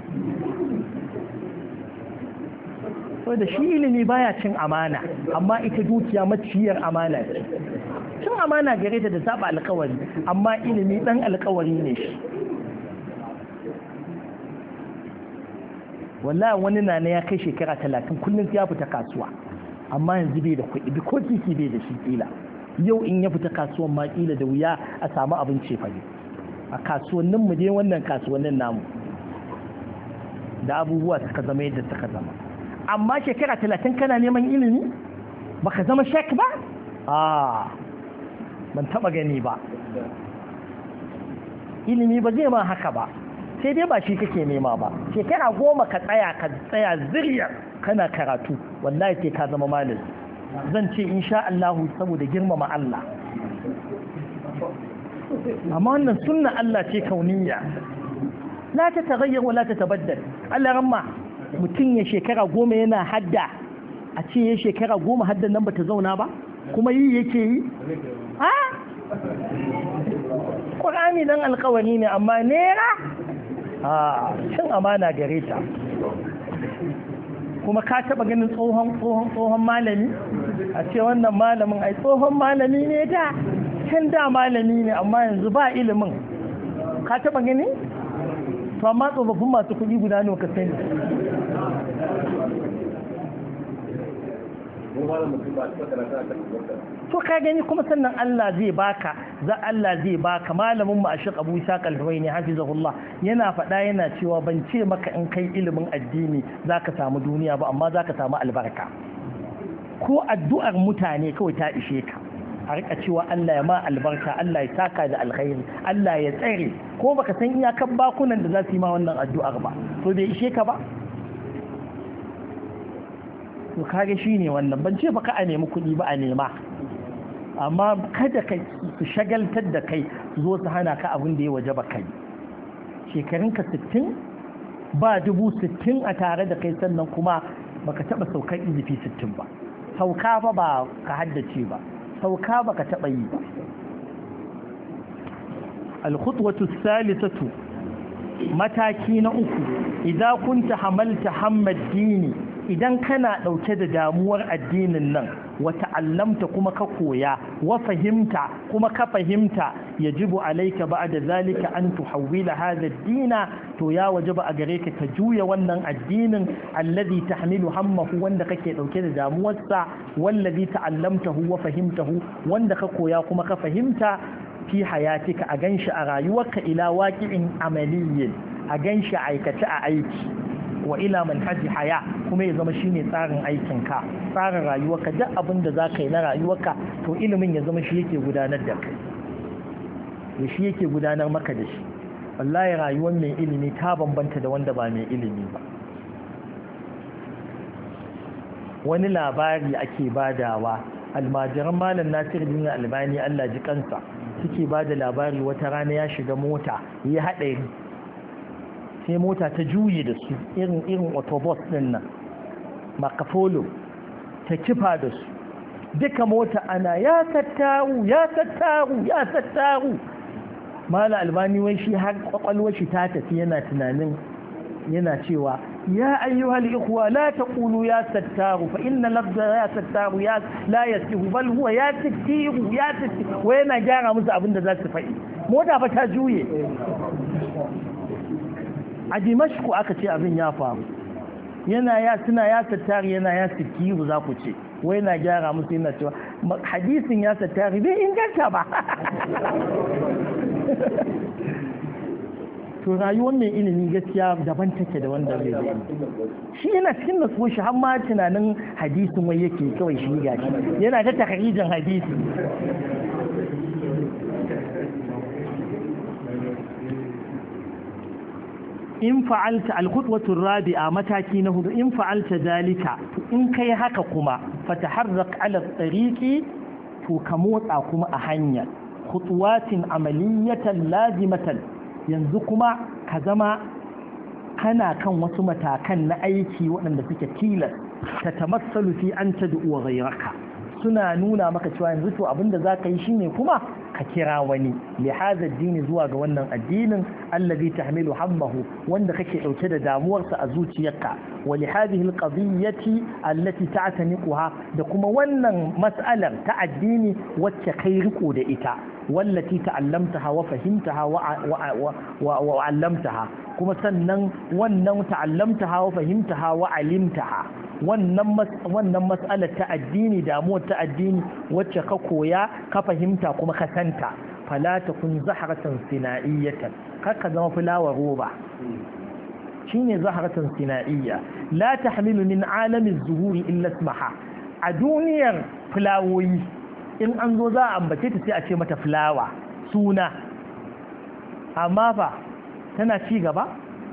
da shi ilimi baya cin amana amma ita dukiya maciyar amana ce. cin amana gare ta da saba alkawari amma ilimi dan alkawari ne shi. wallahi wani na ya kai shekara 30 kullum ya fita kasuwa amma yanzu bai da kuɗi ko kiki bai da shi kila yau in ya fita kasuwan ma kila da wuya a samu abin cefane a kasuwannin mu dai wannan kasuwannin namu da abubuwa suka zama yadda suka zama. amma shekara 30 kana neman ilimi baka zama shek ba? ban taba gani ba. ilimi ba zai ma haka ba sai dai ba shi kake nema ba. shekara 10 ka tsaya zirya kana karatu wallahi sai ka zama malami. zan ce insha Allah saboda girmama Allah. amma wannan sunna Allah ce kauniyya la ta tagayyar wa la ta tabaddal. Allah ramma mutum ya shekara 10 yana hadda a ce ya shekara 10 haddan nan bata zauna ba kuma yi yake yi Qur'ani dan alƙawari ne amma nera cin amana gare ta. kuma ka taba ganin tsohon malami a ce wannan malamin ai tsohon malami ne da can da malami ne amma yanzu ba ilimin. ka taba gani? to amma tsofaffin masu kuɗi guda ne ka sani. to ka gani kuma sannan Allah zai baka malamin mu Sheikh Abu Isa Al-Huwaini hafizahullah yana faɗa yana cewa ban ce maka in kai ilimin addini zaka samu duniya ba amma zaka samu albarka ko addu'ar mutane kawai ta ishe ka a rika cewa Allah ya ma albarka Allah ya saka da alkhairi Allah ya tsare ko baka san iyakan bakunan da za su yi ma wannan addu'ar ba to bai ishe ka ba to kage shine wannan ban ce baka a nemi kuɗi ba a nema amma kada ka su shagaltar da kai zo su hana ka abin da ya waje ba kai shekarunka 60 ba 60 a tare da kai sannan kuma baka taba saukar izifi 60 ba sauka ba ka haddace ba sauka baka taba yi ba al-khutwatu thalithatu mataki na uku idan kunta hamalta hammad dini idan kana dauke da damuwar addinin nan wa ta'allamta kuma ka koya wa fahimta kuma ka fahimta yajibu alayka ba'da zalika an tuhawwila hadha ad-dina to ya wajaba a gare ka ka juya wannan addinin alladhi tahmilu hammahu wanda kake dauke da damuwarsa wallazi ta'allamtahu wa fahimtahu wanda ka koya kuma ka fahimta fi hayatika a ganshi a rayuwarka ila waqi'in amaliyyin a ganshi aikace a aiki wa ila manhaji haya kuma ya zama shine tsarin aikinka tsarin rayuwarka duk abin da za ka yi na rayuwarka to ilimin ya zama shi yake gudanar da kai da shi yake gudanar maka da shi wallahi rayuwar mai ilimi ta bambanta da wanda ba mai ilimi ba wani labari ake badawa almajiran malam Nasir bin Albani Allah ji kansa suke bada labari wata rana ya shiga mota ya haɗari sai mota ta juye da su irin autobus din nan makafolo ta kifa da su duka mota ana ya tattaru mala albani wai shi har kwakwalwar shi ta tafi yana tunanin yana cewa ya ayyuhal ikhwa la taqulu ya tattaru fa inna lafza ya tattaru ya la yasihu bal huwa ya tattiru wai yana gyara musu abin da za su faɗi mota fa ta juye a dimashku aka ce abin ya faru suna ya tattari yana ya sikiru za ku ce wai na gyara musu yana cewa hadisin ya tattari bai inganta ba to rayuwar mai ilimi gaskiya daban take da wanda zai zai shi yana cikin nasuwa shi har ma tunanin hadisin wai yake kawai shi gashi yana ta takarijin hadisi in fa'alta al-khutwatu ar-rabi'a mataki na hudu in fa'alta dalika in kai haka kuma fataharrak ala tariqi to ka motsa kuma a hanya khutwatin amaliyatan lazimatan yanzu kuma ka zama kana kan wasu matakan na aiki waɗanda suke tilas ta tamassalu fi an tad'u ghayraka suna nuna maka cewa yanzu to abinda zaka yi shine kuma ka kira wani li hadha addini zuwa ga wannan addinin allazi tahmilu hammahu wanda kake dauke da damuwarsa a zuciyarka wa li hadhihi alqadiyyati allati ta'taniquha da kuma wannan mas'alar ta addini wacce kai riko da ita wallati ta'allamtaha wa fahimtaha wa 'allamtaha kuma sannan wannan ta'allamtaha wa fahimtaha wa 'alimtaha wannan mas'alar ta addini damuwar ta addini wacce ka koya ka fahimta kuma ka santa fala takun zahratan sina'iyatan kaka zama fulawar roba shine zahratan sina'iyya la tahmilu min alami az-zuhuri illa ismaha a duniyar fulawoyi in an zo za a ambace ta sai a ce mata fulawa suna amma fa tana ci gaba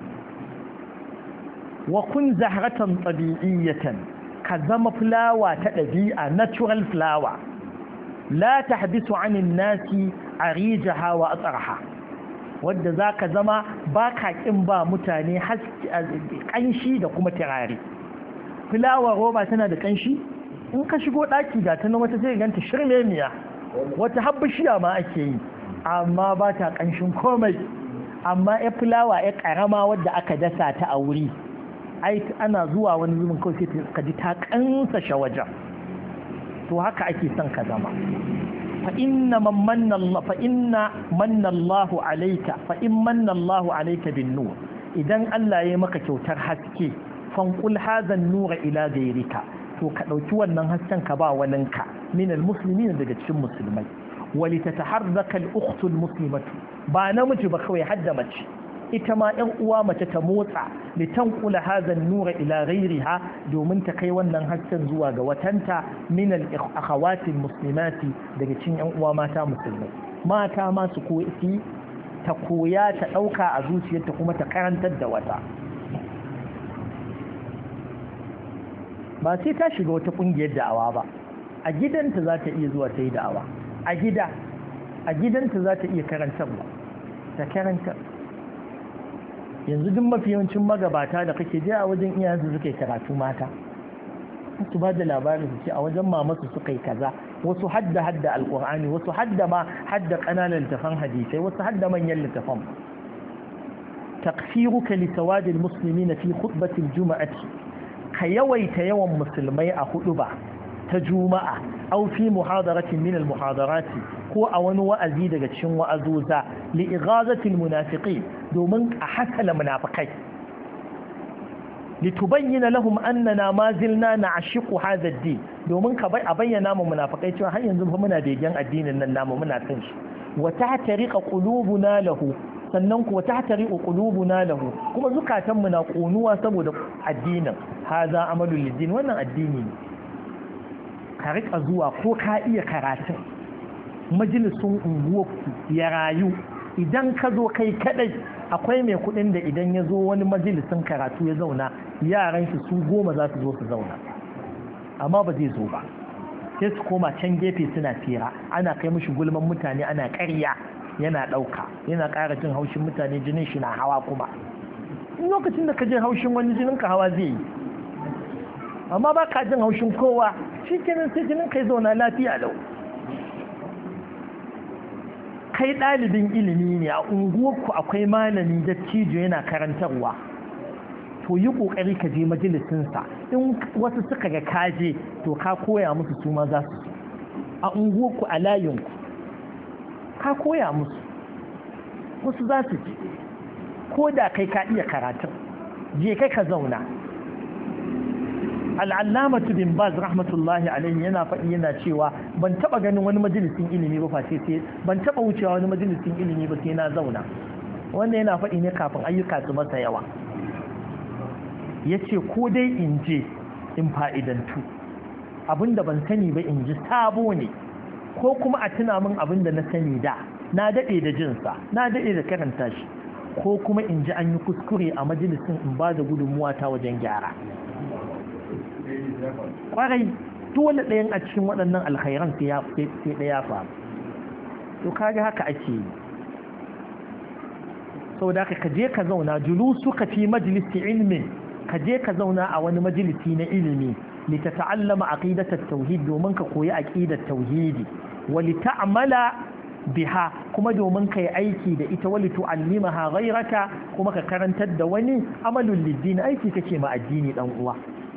wa kun zahratan tabi'iyatan ka zama fulawa ta ɗabi'a natural flower la tahbisu 'anil nasi arijaha wa atsarha wadda zaka zama baka kin ba mutane kanshi da kuma tirare fulawa roba tana da kanshi in ka shigo daki ga ta wata sai ganta shirmemiya wata habbishiya ma ake yi amma ba ta kanshin komai amma ya fulawa ya karama wadda aka dasa ta a wuri ai ana zuwa wani zumin kawai sai ka ji ta kansa shawaja to haka ake son ka zama fa inna manna Allahu alayka fa in manna Allahu alayka bin nur idan Allah ya maka kyautar haske fanqul hadha an-nura ila ghayrika to ka ɗauki wannan hasken ka ba waninka min almuslimin daga cikin musulmai wali tataharraka al-ukhtu al-muslimatu ba namiji ba kawai hadda mace ita ma ‘yan uwa mace ta motsa da tankula hazan nura ila ghairiha domin ta kai wannan hasken zuwa ga watanta min al-akhawatin muslimati daga cikin ‘yan uwa mata musulmai mata ma su koyi ta koya ta ɗauka a zuciyarta kuma ta karantar da wata ba sai ta shiga wata ƙungiyar da'awa ba a gidanta za ta iya zuwa ta yi da'awa a gidanta za ta iya karantarwa ta karantar yanzu duk mafi yawancin magabata da kake je a wajen iyayensu suka yi karatu mata su ba da labarin su ce a wajen mamasu suka yi kaza wasu hadda alkur'ani wasu hadda ƙananan littafan hadisai wasu hadda manyan littafan taqsiruka li sawadil muslimina fi khutbatil juma'ati ka yawaita yawan musulmai a huduba ta juma'a aw fi muhadaratin min al muhadarati ko a wani wa'azi daga cikin wa'azuza li ighazatil munafiqin domin a hasala munafikai litubayyana lahum annana ma zilna na'ashiqu hadha ad-din domin ka bai a bayyana mu munafikai cewa har yanzu fa muna begen addinin nan namu muna san shi wa tahtariqa qulubuna lahu sannan ku tahtariqu qulubuna lahu kuma zukatan mu na konuwa saboda addinin hadha amalu lid-din wannan addini ne ka rika zuwa ko ka iya karatun majalisun unguwarku ya rayu idan ka zo kai kadai akwai mai kudin da idan ya zo wani majalisun karatu ya zauna yaran shi su 10 za su zo su zauna amma ba zai zo ba sai su koma can gefe suna fira ana kai mishi gulman mutane ana ƙarya yana ɗauka yana ƙara jin haushin mutane jinin shi na hawa kuma lokacin da ka jin haushin wani jinin ka hawa zai yi amma ba ka jin haushin kowa shi kenan sai jinin kai zauna lafiya lau kai ɗalibin ilimi ne a unguwarku akwai malami dattijo yana karantarwa to yi ƙoƙari ka je majalisinsa in wasu suka ga kaje to ka koya musu su ma za su a unguwarku a layinku ka koya musu wasu za su ji ko da kai ka iya karatun je kai ka zauna al'allamatu bin baz rahmatullahi alaihi yana faɗi yana cewa ban taɓa ganin wani majalisin ilimi ba face sai ban taɓa wucewa wani majalisin ilimi ba sai na zauna wanda yana faɗi ne kafin ayyuka su masa yawa ya ce ko dai in je in fa'idantu abinda ban sani ba in ji sabo ne ko kuma a tuna min abinda na sani da na daɗe da jinsa na daɗe da karanta shi ko kuma in ji an yi kuskure a majalisin in ba da gudunmuwa ta wajen gyara kwarai dole ɗayan a cikin waɗannan alkhairan sai ɗaya faru to kaga haka ake yi sau da ka je ka zauna julusu ka fi majalisi ilmin ka je ka zauna a wani majalisi na ilimi li ta ta'allama aqidatat tauhid domin ka koyi aqidat tauhidi wa li ta'mala biha kuma domin kai aiki da ita wali tu'allimaha ghayraka kuma ka karantar da wani amalul lid-din aiki kake ma addini dan uwa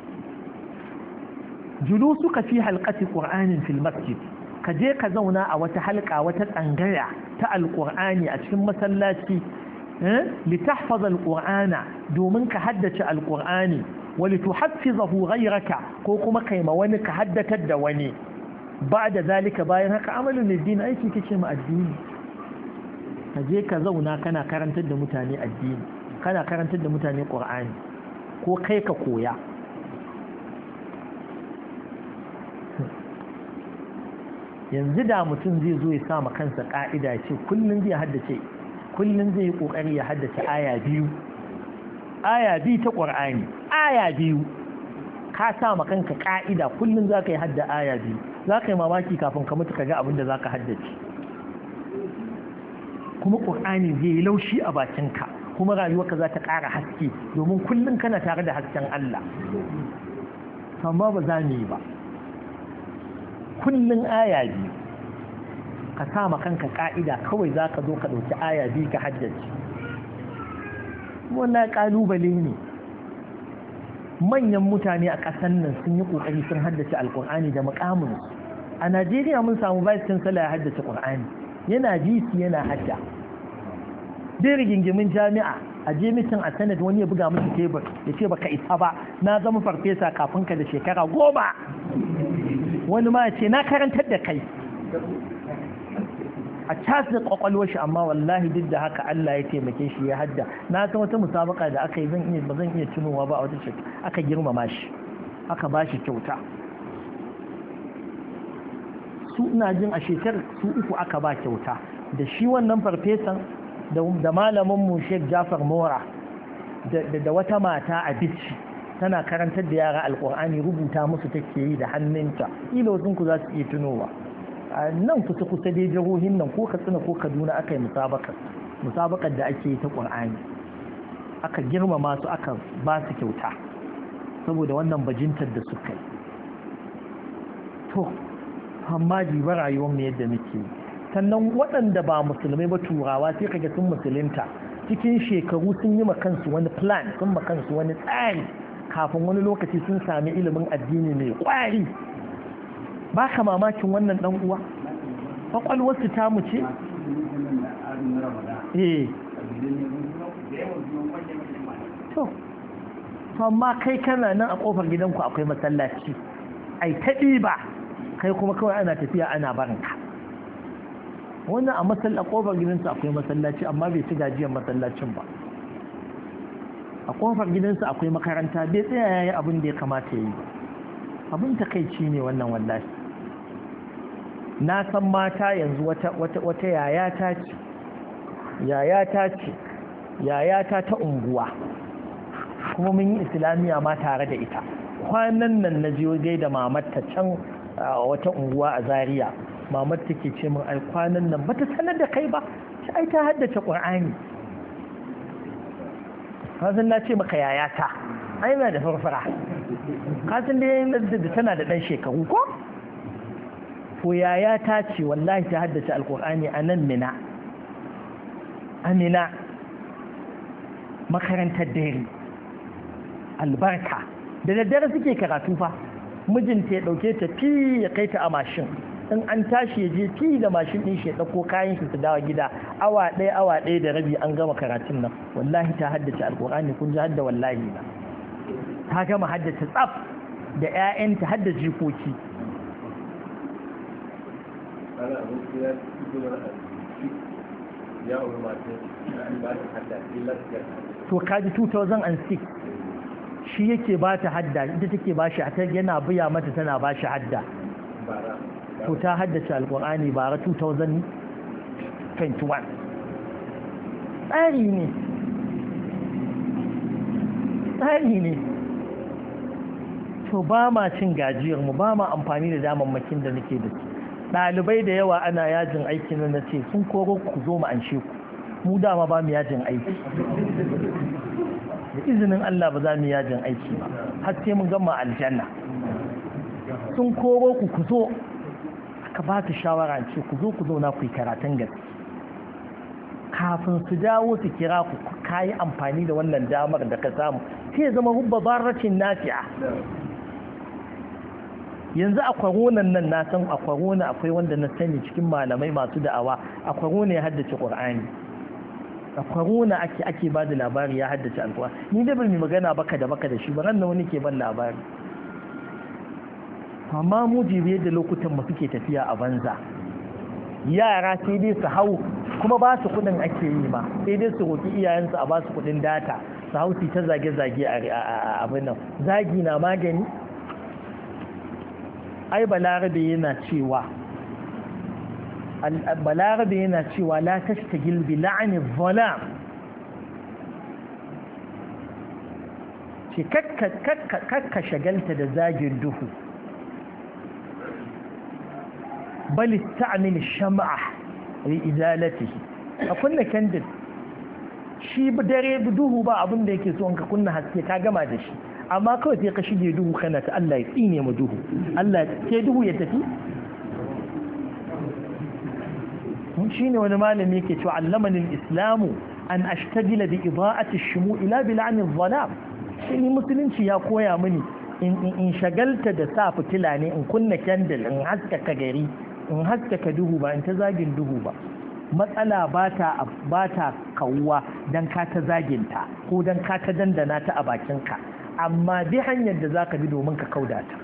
julusuka fi halqati qur'anin fil masjid ka je ka zauna a wata halqa wata tsangaya ta alqur'ani a cikin masallaci li tahfaz alqur'ana domin ka haddace alqur'ani wa li tuhaffizahu ghayraka ko kuma kai ma wani ka haddatar da wani ba'da zalika bayan haka amalul lid-din aiki kake ma addini ka je ka zauna kana karantar da mutane addini kana karantar da mutane qur'ani ko kai ka koya yanzu da mutum zai zo ya sama kansa ka'ida ce kullum zai haddace kullum zai yi kokari ya haddace aya biyu ta qur'ani aya biyu ka sama kanka ka'ida kullum zaka yi hadda aya biyu zaka yi mamaki kafin ka mutu kaga abin da zaka haddace kuma qur'ani zai yi laushi a bakinka kuma rayuwarka za ta ƙara haske domin kullum kana tare da hasken Allah amma ba za mu yi ba kullun aya biyu ka sama kanka ka'ida kawai za ka zo ka ɗauki aya biyu ka haddace wannan ƙalubale ne manyan mutane a ƙasar nan sun yi ƙoƙari sun haddace alƙur'ani da muƙamin a Najeriya mun samu vice chancellor ya haddace ƙur'ani yana jisi yana hadda dai rigingimin jami'a a je mitin a sanad wani ya buga miki tebur ya ce baka isa ba na zama farfesa kafin ka da shekara 10 wani ma ya ce na karantar da kai a casa kwakwalwar shi amma wallahi duk da haka Allah ya taimake shi ya hadda na san wata musabaka da aka yi ba zan iya tunowa ba a wata shekara aka girmama shi aka ba shi kyauta su ina jin a shekarar su 3 aka ba kyauta da shi wannan farfesan da malamin mu Sheikh Jafar Mora da wata mata a Bichi tana karantar da yara alkur'ani rubuta musu take yi da hannunta ilo sun ku za su iya tunowa nan kusa dai jihohin nan ko Katsina ko Kaduna aka yi musabakar da ake yi ta Qur'ani aka girmama su aka ba su kyauta saboda wannan bajintar da suka yi to amma jiba rayuwar mu yadda muke sannan waɗanda ba musulmai ba turawa sai kaga sun musulunta cikin shekaru sun yi kansu wani plan sun kansu wani tsari kafin wani lokaci sun sami ilimin addini mai kwari ba ka mamakin wannan dan uwa kwakwalwarsu ta mu ce to amma kai kana nan a kofar gidanku akwai masallaci ai ta ɗiba kai kuma kawai ana tafiya ana barinka wani a kofar gidansu akwai masallaci amma bai ci gajiyar masallacin ba a kofar gidansu akwai makaranta bai tsaya yayi abin da ya kamata yi abin takeici ne wannan wallahi na san mata yanzu wata yayata ta unguwa kuma mun yi islamiya ma tare da ita kwanan nan na je gaida mamarta can wata unguwa a Zaria mamar take ce min ai kwanan nan bata sanar da kai ba ai ta haddace Qur'ani kasan na ce maka yayata ai na da farfara kasan da tana da dan shekaru ko to yayata ce wallahi ta haddace alqur'ani a nan Mina Amina makarantar dare albarka da daddare suke karatu fa mijinta ya dauke ta fi ya kai ta a mashin in an tashi ya je fi da mashin din shi ya dauko kayan shi su dawo gida awa ɗaya da rabi an gama karatun nan wallahi ta haddace alqur'ani kun ji hadda wallahi na ta gama haddace tsaf da ƴaƴanta hadda jikoki to kaji 2006 shi yake ba ta hadda ita take ba shi yana biya mata tana ba shi hadda to ta haddace alkur'ani bara 2021 tsari ne to ba ma cin gajiyarmu ba ma amfani da damammakin da nake da su ɗalibai da yawa ana yajin aiki na ce sun koro ku zo mu anshe ku mu dama ba mu yajin aiki da izinin Allah ba za mu yajin aiki ba har sai mun gama aljanna sun koro ku zo aka ba ta shawara ce ku zo ku zauna ku yi karatun gaske kafin su dawo su kira ku kayi amfani da wannan damar da ka samu sai zama rubba barracin nafi'a yanzu a kwaronan nan na san a kwarona akwai wanda na sani cikin malamai masu da'awa a kwarona ya haddace Qur'ani a kwarona ake ba da labari ya haddace alƙur'ani ni da ban yi magana baka da shi ba ran wani ke ban labari amma mu jibi yadda lokutan mu suke tafiya a banza yara sai dai su hau kuma ba su kudin ake yi ma sai dai su roki iyayensu a ba su kudin data su hau su ta zage-zage a abin nan zagi na magani ai balarabe yana cewa la tashtagil bi la'ni zalam ce kakka shagalta da zagin duhu bal ista'mil sham'a li izalatihi a kunna candle shi dare duhu ba abin da yake so in ka kunna haske ka gama da shi amma kawai sai ka shige duhu kana ta Allah ya tsine mu duhu Allah sai duhu ya tafi shine wani malami yake cewa allamani al-islamu an ashtagila bi ida'ati ash-shumu' ila bil'an adh-dhalam shi musulunci ya koya mini in shagalta da sa fitila ne in kunna candle in haskaka gari in haskaka duhu ba in ta zagin duhu ba matsala ba ta kawuwa don ka ta zaginta ko don ka ta dandana ta a bakinka, amma bi hanyar da za ka bi domin ka kauda ta.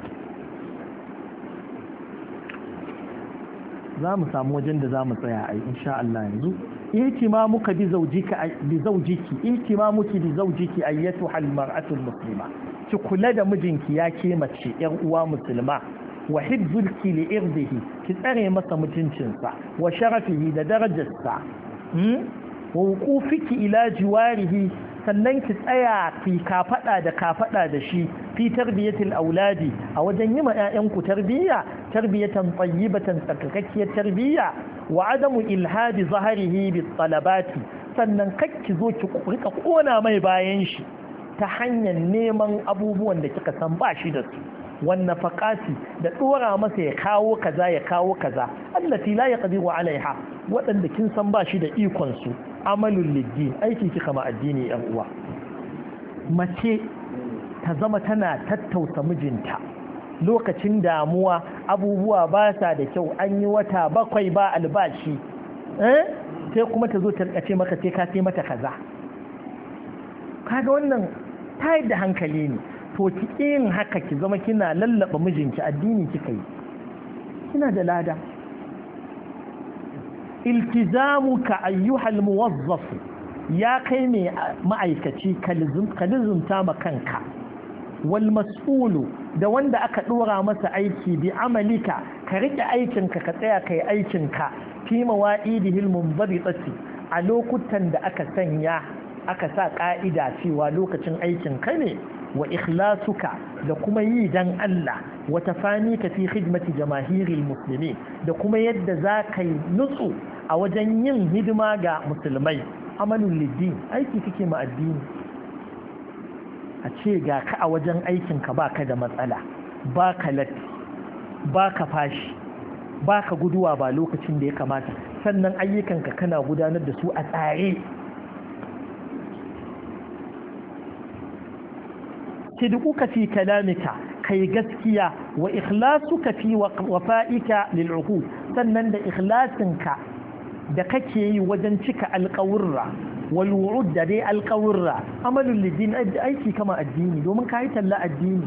za mu samu wajen da za mu tsaya a insha Allah yanzu. ihtimamuka bi zawjiki ihtimamuki bi zawjiki ayyatuha almar'atu almuslima, ki kula da mijinki ya ke mace yar uwa musulma, wa hifzulki li irdihi, ki tsare masa mutuncinsa wa sharafihi da darajarsa, wa wuqufiki ila jiwarihi, sannan ki tsaya fi kafada da shi fi tarbiyatil auladi, a wajen yi ma 'ya'yanku tarbiyya, tarbiyatan tayyibatan, tsarkakakkiyar tarbiyya, wa adamu ilhadi zaharihi bi talabati, sannan kakki zo ki rika kona mai bayan shi ta hanyar neman abubuwan da kika san ba shi da su, wannan faqati da dora masa ya kawo kaza allati la yaqdiru alaiha, waɗanda kin san ba shi da ikon su. amalul liddi, aiki kika ma addini yan uwa. Mace ta zama tana tattausa mijinta lokacin damuwa, abubuwa ba sa da kyau, an yi wata 7 ba albashi, sai kuma ta zo ta ce maka sai ka sai mata kaza. Kaga wannan tayar da hankali ne. To ki yin haka, ki zama kina lallaba mijinki, addini kika yi, kina da lada. iltizamuka ayyuhal muwazzaf, ya kai ne ma'aikaci, kalizumta ma kanka, wal mas'ulu, da wanda aka dora masa aiki, bi amalika, ka rike aikinka, ka tsaya kai aikinka, fi mawa'idihil munzabitati, a lokutan da aka sanya, aka sa ka'ida cewa lokacin aikin ka ne, wa ikhlasuka, da kuma yi dan Allah, wa tafanika fi khidmati jamahiril muslimin, da kuma yadda za ka yi nutsu a wajen yin hidima ga musulmai. amalul lidin, aiki kake ma addini. a ce ga ka a wajen aikinka ba ka da matsala, ba ka latti, ba ka fashi, ba ka guduwa ba lokacin da ya kamata, sannan ayyukanka kana gudanar da su a tsare. sidquka fi kalamika, kai gaskiya, wa ikhlasuka fi wafa'ika lil uqud, sannan da ikhlasinka da kake yi wajen cika alƙawurra, wal wu'ud da dai alƙawurra. amalul lidin, aiki kama addini, domin kai talla addini.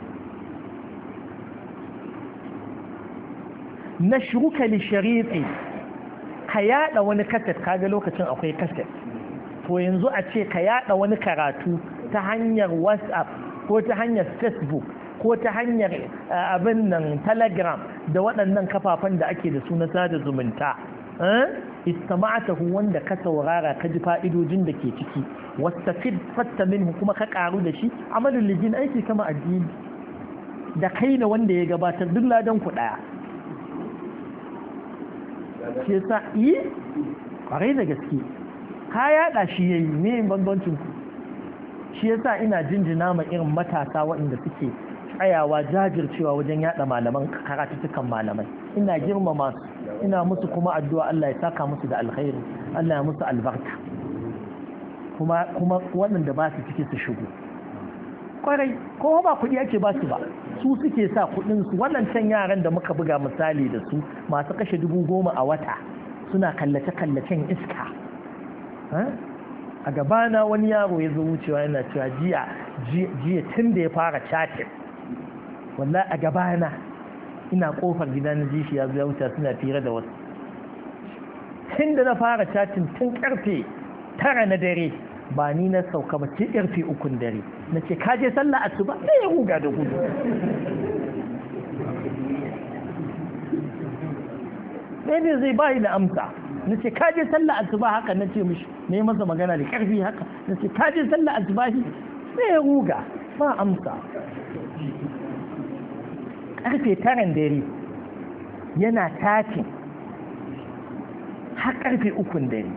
nashruka li shariti, ka yada wani kaset, kaga lokacin akwai kaset, to yanzu a ce ka yada wani karatu ta hanyar WhatsApp ko ta hanyar Facebook ko ta hanyar abin nan Telegram da waɗannan kafafen da ake da su na sada zumunta, istama'atahu, wanda ka saurara ka ji fa'idojin da ke ciki, wastafid fatta minhu, kuma ka karu da shi. amalul lidin, aiki kama addini, da kai da wanda ya gabatar duk ladan ku daya. shi yasa kwarai da gaske ka yada shi yayi ne bambancin ku. shi yasa ina jinjina ma irin matasa waɗanda suke tsayawa jajircewa wajen yada malaman karatutukan malamai. ina girmama su, ina musu kuma addu'a Allah ya saka musu da alkhairi, Allah ya musu albarka, kuma waɗanda ba su ciki su shigo. kwarai, ko ba kuɗi ake ba su ba, su suke sa kuɗin su. waɗancan yaran da muka buga misali da su, masu kashe 10,000 a wata, suna kallace-kallacen iska. a gabana wani yaro ya zo wucewa yana cewa jiya tun da ya fara chatting, wallahi a gabana ina kofar gida na ji shi ya zo ya wuce suna fira da wasu. tun da na fara chatting tun karfe 9 na dare, ba ni na sauka ba, ce karfe 3 dare. na ce ka je sallah asuba? sai ya ruga da gudu. sai ne zai bayi da amsa. na ce ka je sallah asuba? haka na ce mishi, ne masa magana da karfi haka, na ce ka je sallah asuba? sai ya ruga, ba amsa. karfe 9 dare yana tatin har karfe 3 dare.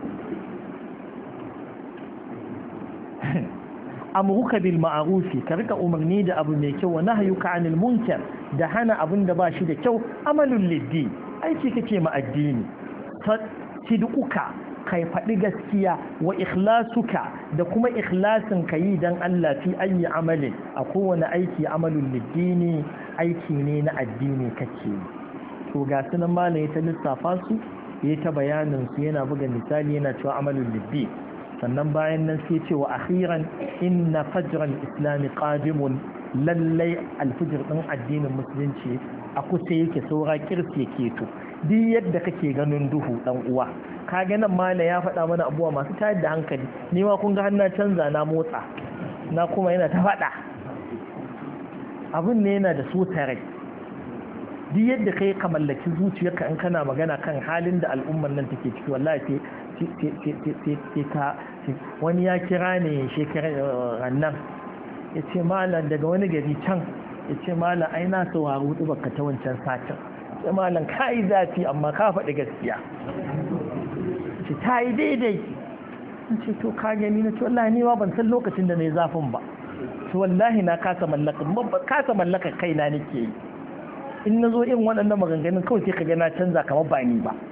amruka bil ma'rufi, ka rika umarni da abu mai kyau, wa nahyuka 'anil munkar, da hana abin da ba shi da kyau. amalul liddi, aiki kake ma addini. sidquka, kai faɗi gaskiya, wa ikhlasuka, da kuma ikhlasin ka yi dan Allah, fi ayi amalin, a kowane aiki. amalul liddini, aiki ne na addini kake yi. to ga sunan malai ta lissafa su, ya ta bayanin su yana buga misali yana cewa amalul liddi sannan bayan nan sai ce wa akhiran inna fajral islami qadimun lallai alfijir din addinin musulunci a kusa yake saura kirsi yake to duk yadda kake ganin duhu dan uwa ka ga nan mala ya faɗa mana abuwa masu tayar da hankali ni ma kun ga har na canza na motsa na kuma yana ta faɗa abin ne yana da so tare duk yadda kai ka mallaki zuciyarka in kana magana kan halin da al'ummar nan take ciki wallahi sai ka wani ya kira ne shekarar nan ya ce malam daga wani gari can ya ce malam ai na sauraro hudu baka ta wancan satin ya malam ka yi zafi amma ka faɗi gaskiya ce ta yi daidai in ce to ka gani na ce wallahi ni ma ban san lokacin da na yi zafin ba to wallahi na kasa mallaka kaina nake yi in na zo in waɗannan maganganun kawai sai ka ga na canza kamar ba ni ba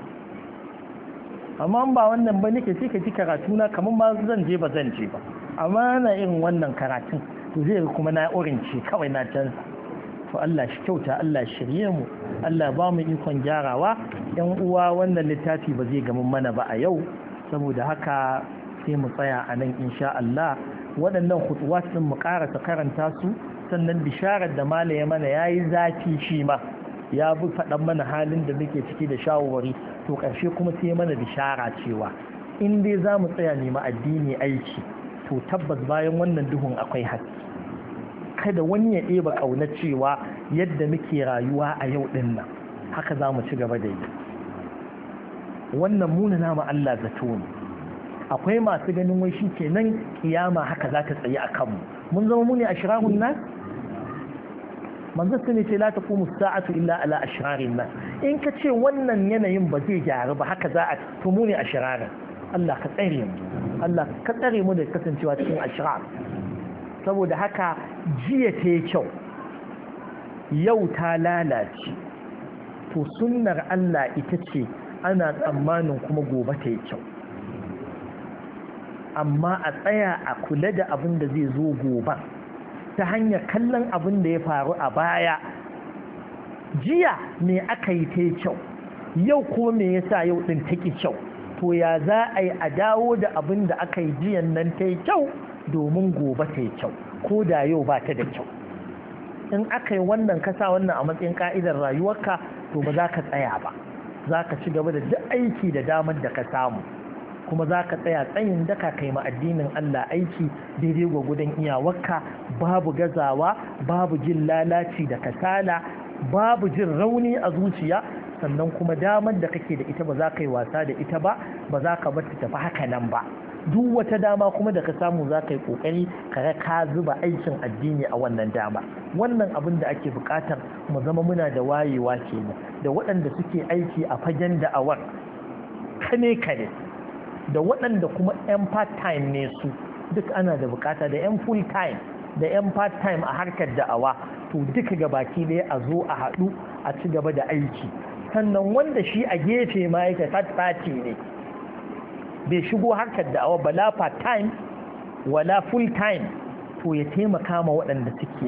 amma ba wannan ba nake sai ka ji karatu na kamar ma zan je ba amma na irin wannan karatun to zai kuma na orince kawai na canza to Allah shi kyauta Allah shirye mu Allah ba mu ikon gyarawa yan uwa wannan littafi ba zai gamu mana ba a yau saboda haka sai mu tsaya a nan insha Allah waɗannan khutuwat din mu karasa karanta su sannan bisharar da malaya mana yayi zafi shi ma ya bi faɗan mana halin da muke ciki da shawarwari to ƙarshe kuma sai mana bishara cewa in dai za mu tsaya nema addini aiki to tabbas bayan wannan duhun akwai haske kada wani ya ɗeba ƙauna cewa yadda muke rayuwa a yau ɗin nan haka za mu ci gaba da yi wannan munana ma Allah zato ne akwai masu ganin wai shi kenan kiyama haka za ta tsaye a kanmu mun zama muni a shirahun nan manzo sun ce la taqumu as-sa'atu illa ala ashrarin nas in ka ce wannan yanayin ba zai gyaru ba haka za a tumu ne ashrarin Allah ka tsare mu Allah ka tsare mu da kasancewa cikin ashrar saboda haka jiya ta yi kyau yau ta lalace to sunnar Allah ita ce ana tsammanin kuma gobe ta yi kyau amma a tsaya a kula da abin da zai zo gobe ta hanyar kallon abin da ya faru a baya jiya me aka yi ta kyau yau kuma me yasa yau din ta ki kyau to ya za a yi a dawo da abin da aka yi jiyan nan ta kyau domin gobe ta kyau ko da yau ba ta da kyau in aka yi wannan kasa wannan a matsayin ka'idar rayuwarka to ba za ka tsaya ba za ka ci gaba da duk aiki da damar da ka samu kuma za ka tsaya tsayin daka kai ma addinin Allah aiki daidai gwagwadon iyawarka babu gazawa babu jin lalaci da kasala babu jin rauni a zuciya sannan kuma damar da kake da ita ba za ka yi wasa da ita ba ba za ka bar ta tafi haka nan ba duk wata dama kuma da ka samu za ka yi kokari ka zuba aikin addini a wannan dama wannan abin da ake bukatar mu zama muna da wayewa kenan da waɗanda suke aiki a fagen da'awar kane da waɗanda kuma 'yan part-time ne su duk ana da bukata da 'yan full-time da 'yan part-time a harkar da'awa to duka gabaki ɗaya a zo a haɗu a ci gaba da aiki sannan wanda shi a gefe ma yake third-party ne bai shigo harkar da'awa bala part-time wala full-time to ya taimaka ma waɗanda suke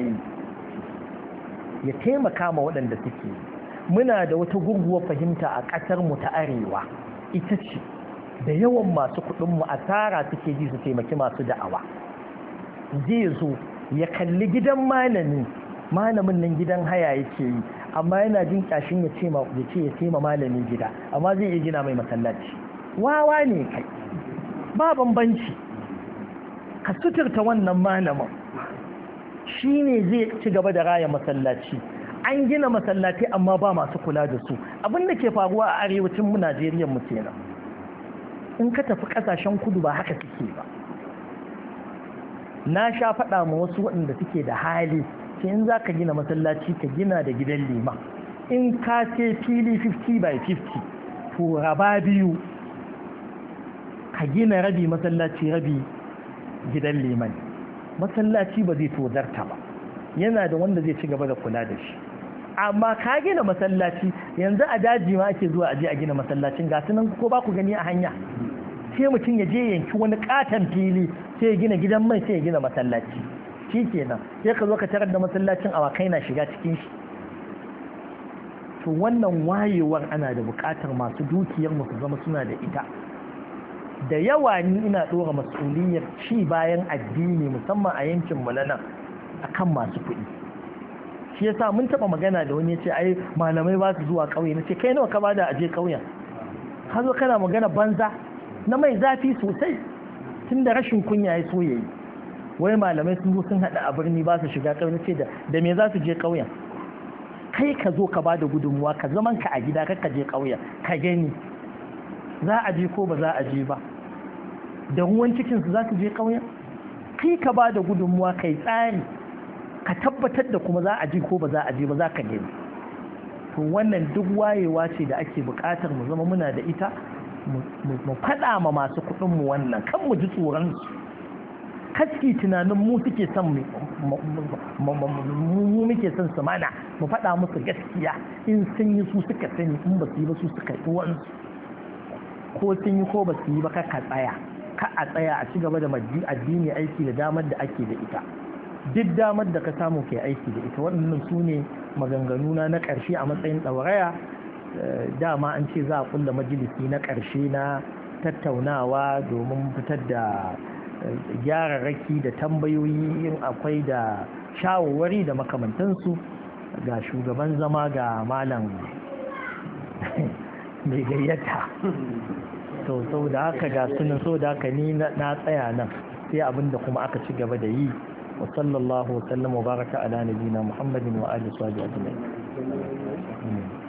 yi muna da wata gurguwar fahimta a ƙasar mu ta arewa ita ce da yawan masu kuɗinmu asara suke ji su taimaki masu da'awa zai zo ya kalli gidan malamin nan gidan haya yake yi amma yana jin kyashin ya ce ma malamin gida amma zai iya gina mai masallaci wawa ne kai ba bambanci ka suturta wannan malamin shi ne zai ci gaba da raya masallaci an gina masallaci amma ba masu kula da su abin da ke faruwa a arewacin mu Najeriya mu kenan in ka tafi kasashen kudu ba haka suke ba na sha faɗa ma wasu waɗanda suke da hali sai in za ka gina masallaci ka gina da gidan liman in ka ce fili 50 by 50 to raba biyu ka gina rabi masallaci rabi gidan liman masallaci ba zai tozarta ba yana da wanda zai ci gaba da kula da shi amma ka gina masallaci yanzu a daji ma ake zuwa aje a gina masallacin ga sunan ko ba ku gani a hanya sai mutum ya je yanki wani katon fili sai ya gina gidan mai sai ya gina masallaci shi kenan sai ka zo ka tarar da masallacin awakai na shiga cikin shi to wannan wayewar ana da buƙatar masu dukiyar mu su zama suna da ita. Da yawa ni ina ɗora masuliyar ci bayan addini musamman a yankin mu nan akan masu kuɗi. Shi yasa mun taɓa magana da wani ya ce ai malamai ba su zuwa ƙauye, na ce kai nawa ka bada aje ƙauyen, ka zo kana magana banza na mai zafi sosai, tun da rashin kunya ya so yayi. Wai malamai sun zo sun haɗa a birni ba su shiga ƙauye, ce da me za su je ƙauyen? Kai ka zo ka bada gudunmuwa, ka zaman ka a gida ka je ƙauyen ka gani za a je ko ba za a je ba, da ruwan cikinsu za su je ƙauyen? Kai ka bada gudunmuwa kai tsari ka tabbatar da kuma za a je ko ba za a je ba, za ka gani. To wannan duk wayewa ce da ake buƙatar mu zama muna da ita, mu faɗa ma masu kuɗinmu wannan, kan mu ji tsoron su, kaski tunanin mu suke son mu muke son su mana, mu faɗa musu gaskiya, in sun yi su suka sani, in ba su yi ba su suka yi wansu, ko sun yi ko ba su yi ba ka tsaya, ka a tsaya a ci gaba da addini aiki da damar da ake da ita. Duk damar da ka samu ke aiki da ita. Waɗannan su ne maganganuna na ƙarshe a matsayin ɗauraya. Dama an ce za a kulla majalisi na ƙarshe na tattaunawa domin fitar da gyararraki da tambayoyi in akwai da shawarwari da makamantansu ga shugaban zama, ga malam mai gayyata. To sau da haka ga sunan, sau da haka ni na tsaya nan sai abinda kuma aka ci gaba da yi. وصلى الله وسلم وبارك على نبينا محمد وآله وصحبه أجمعين.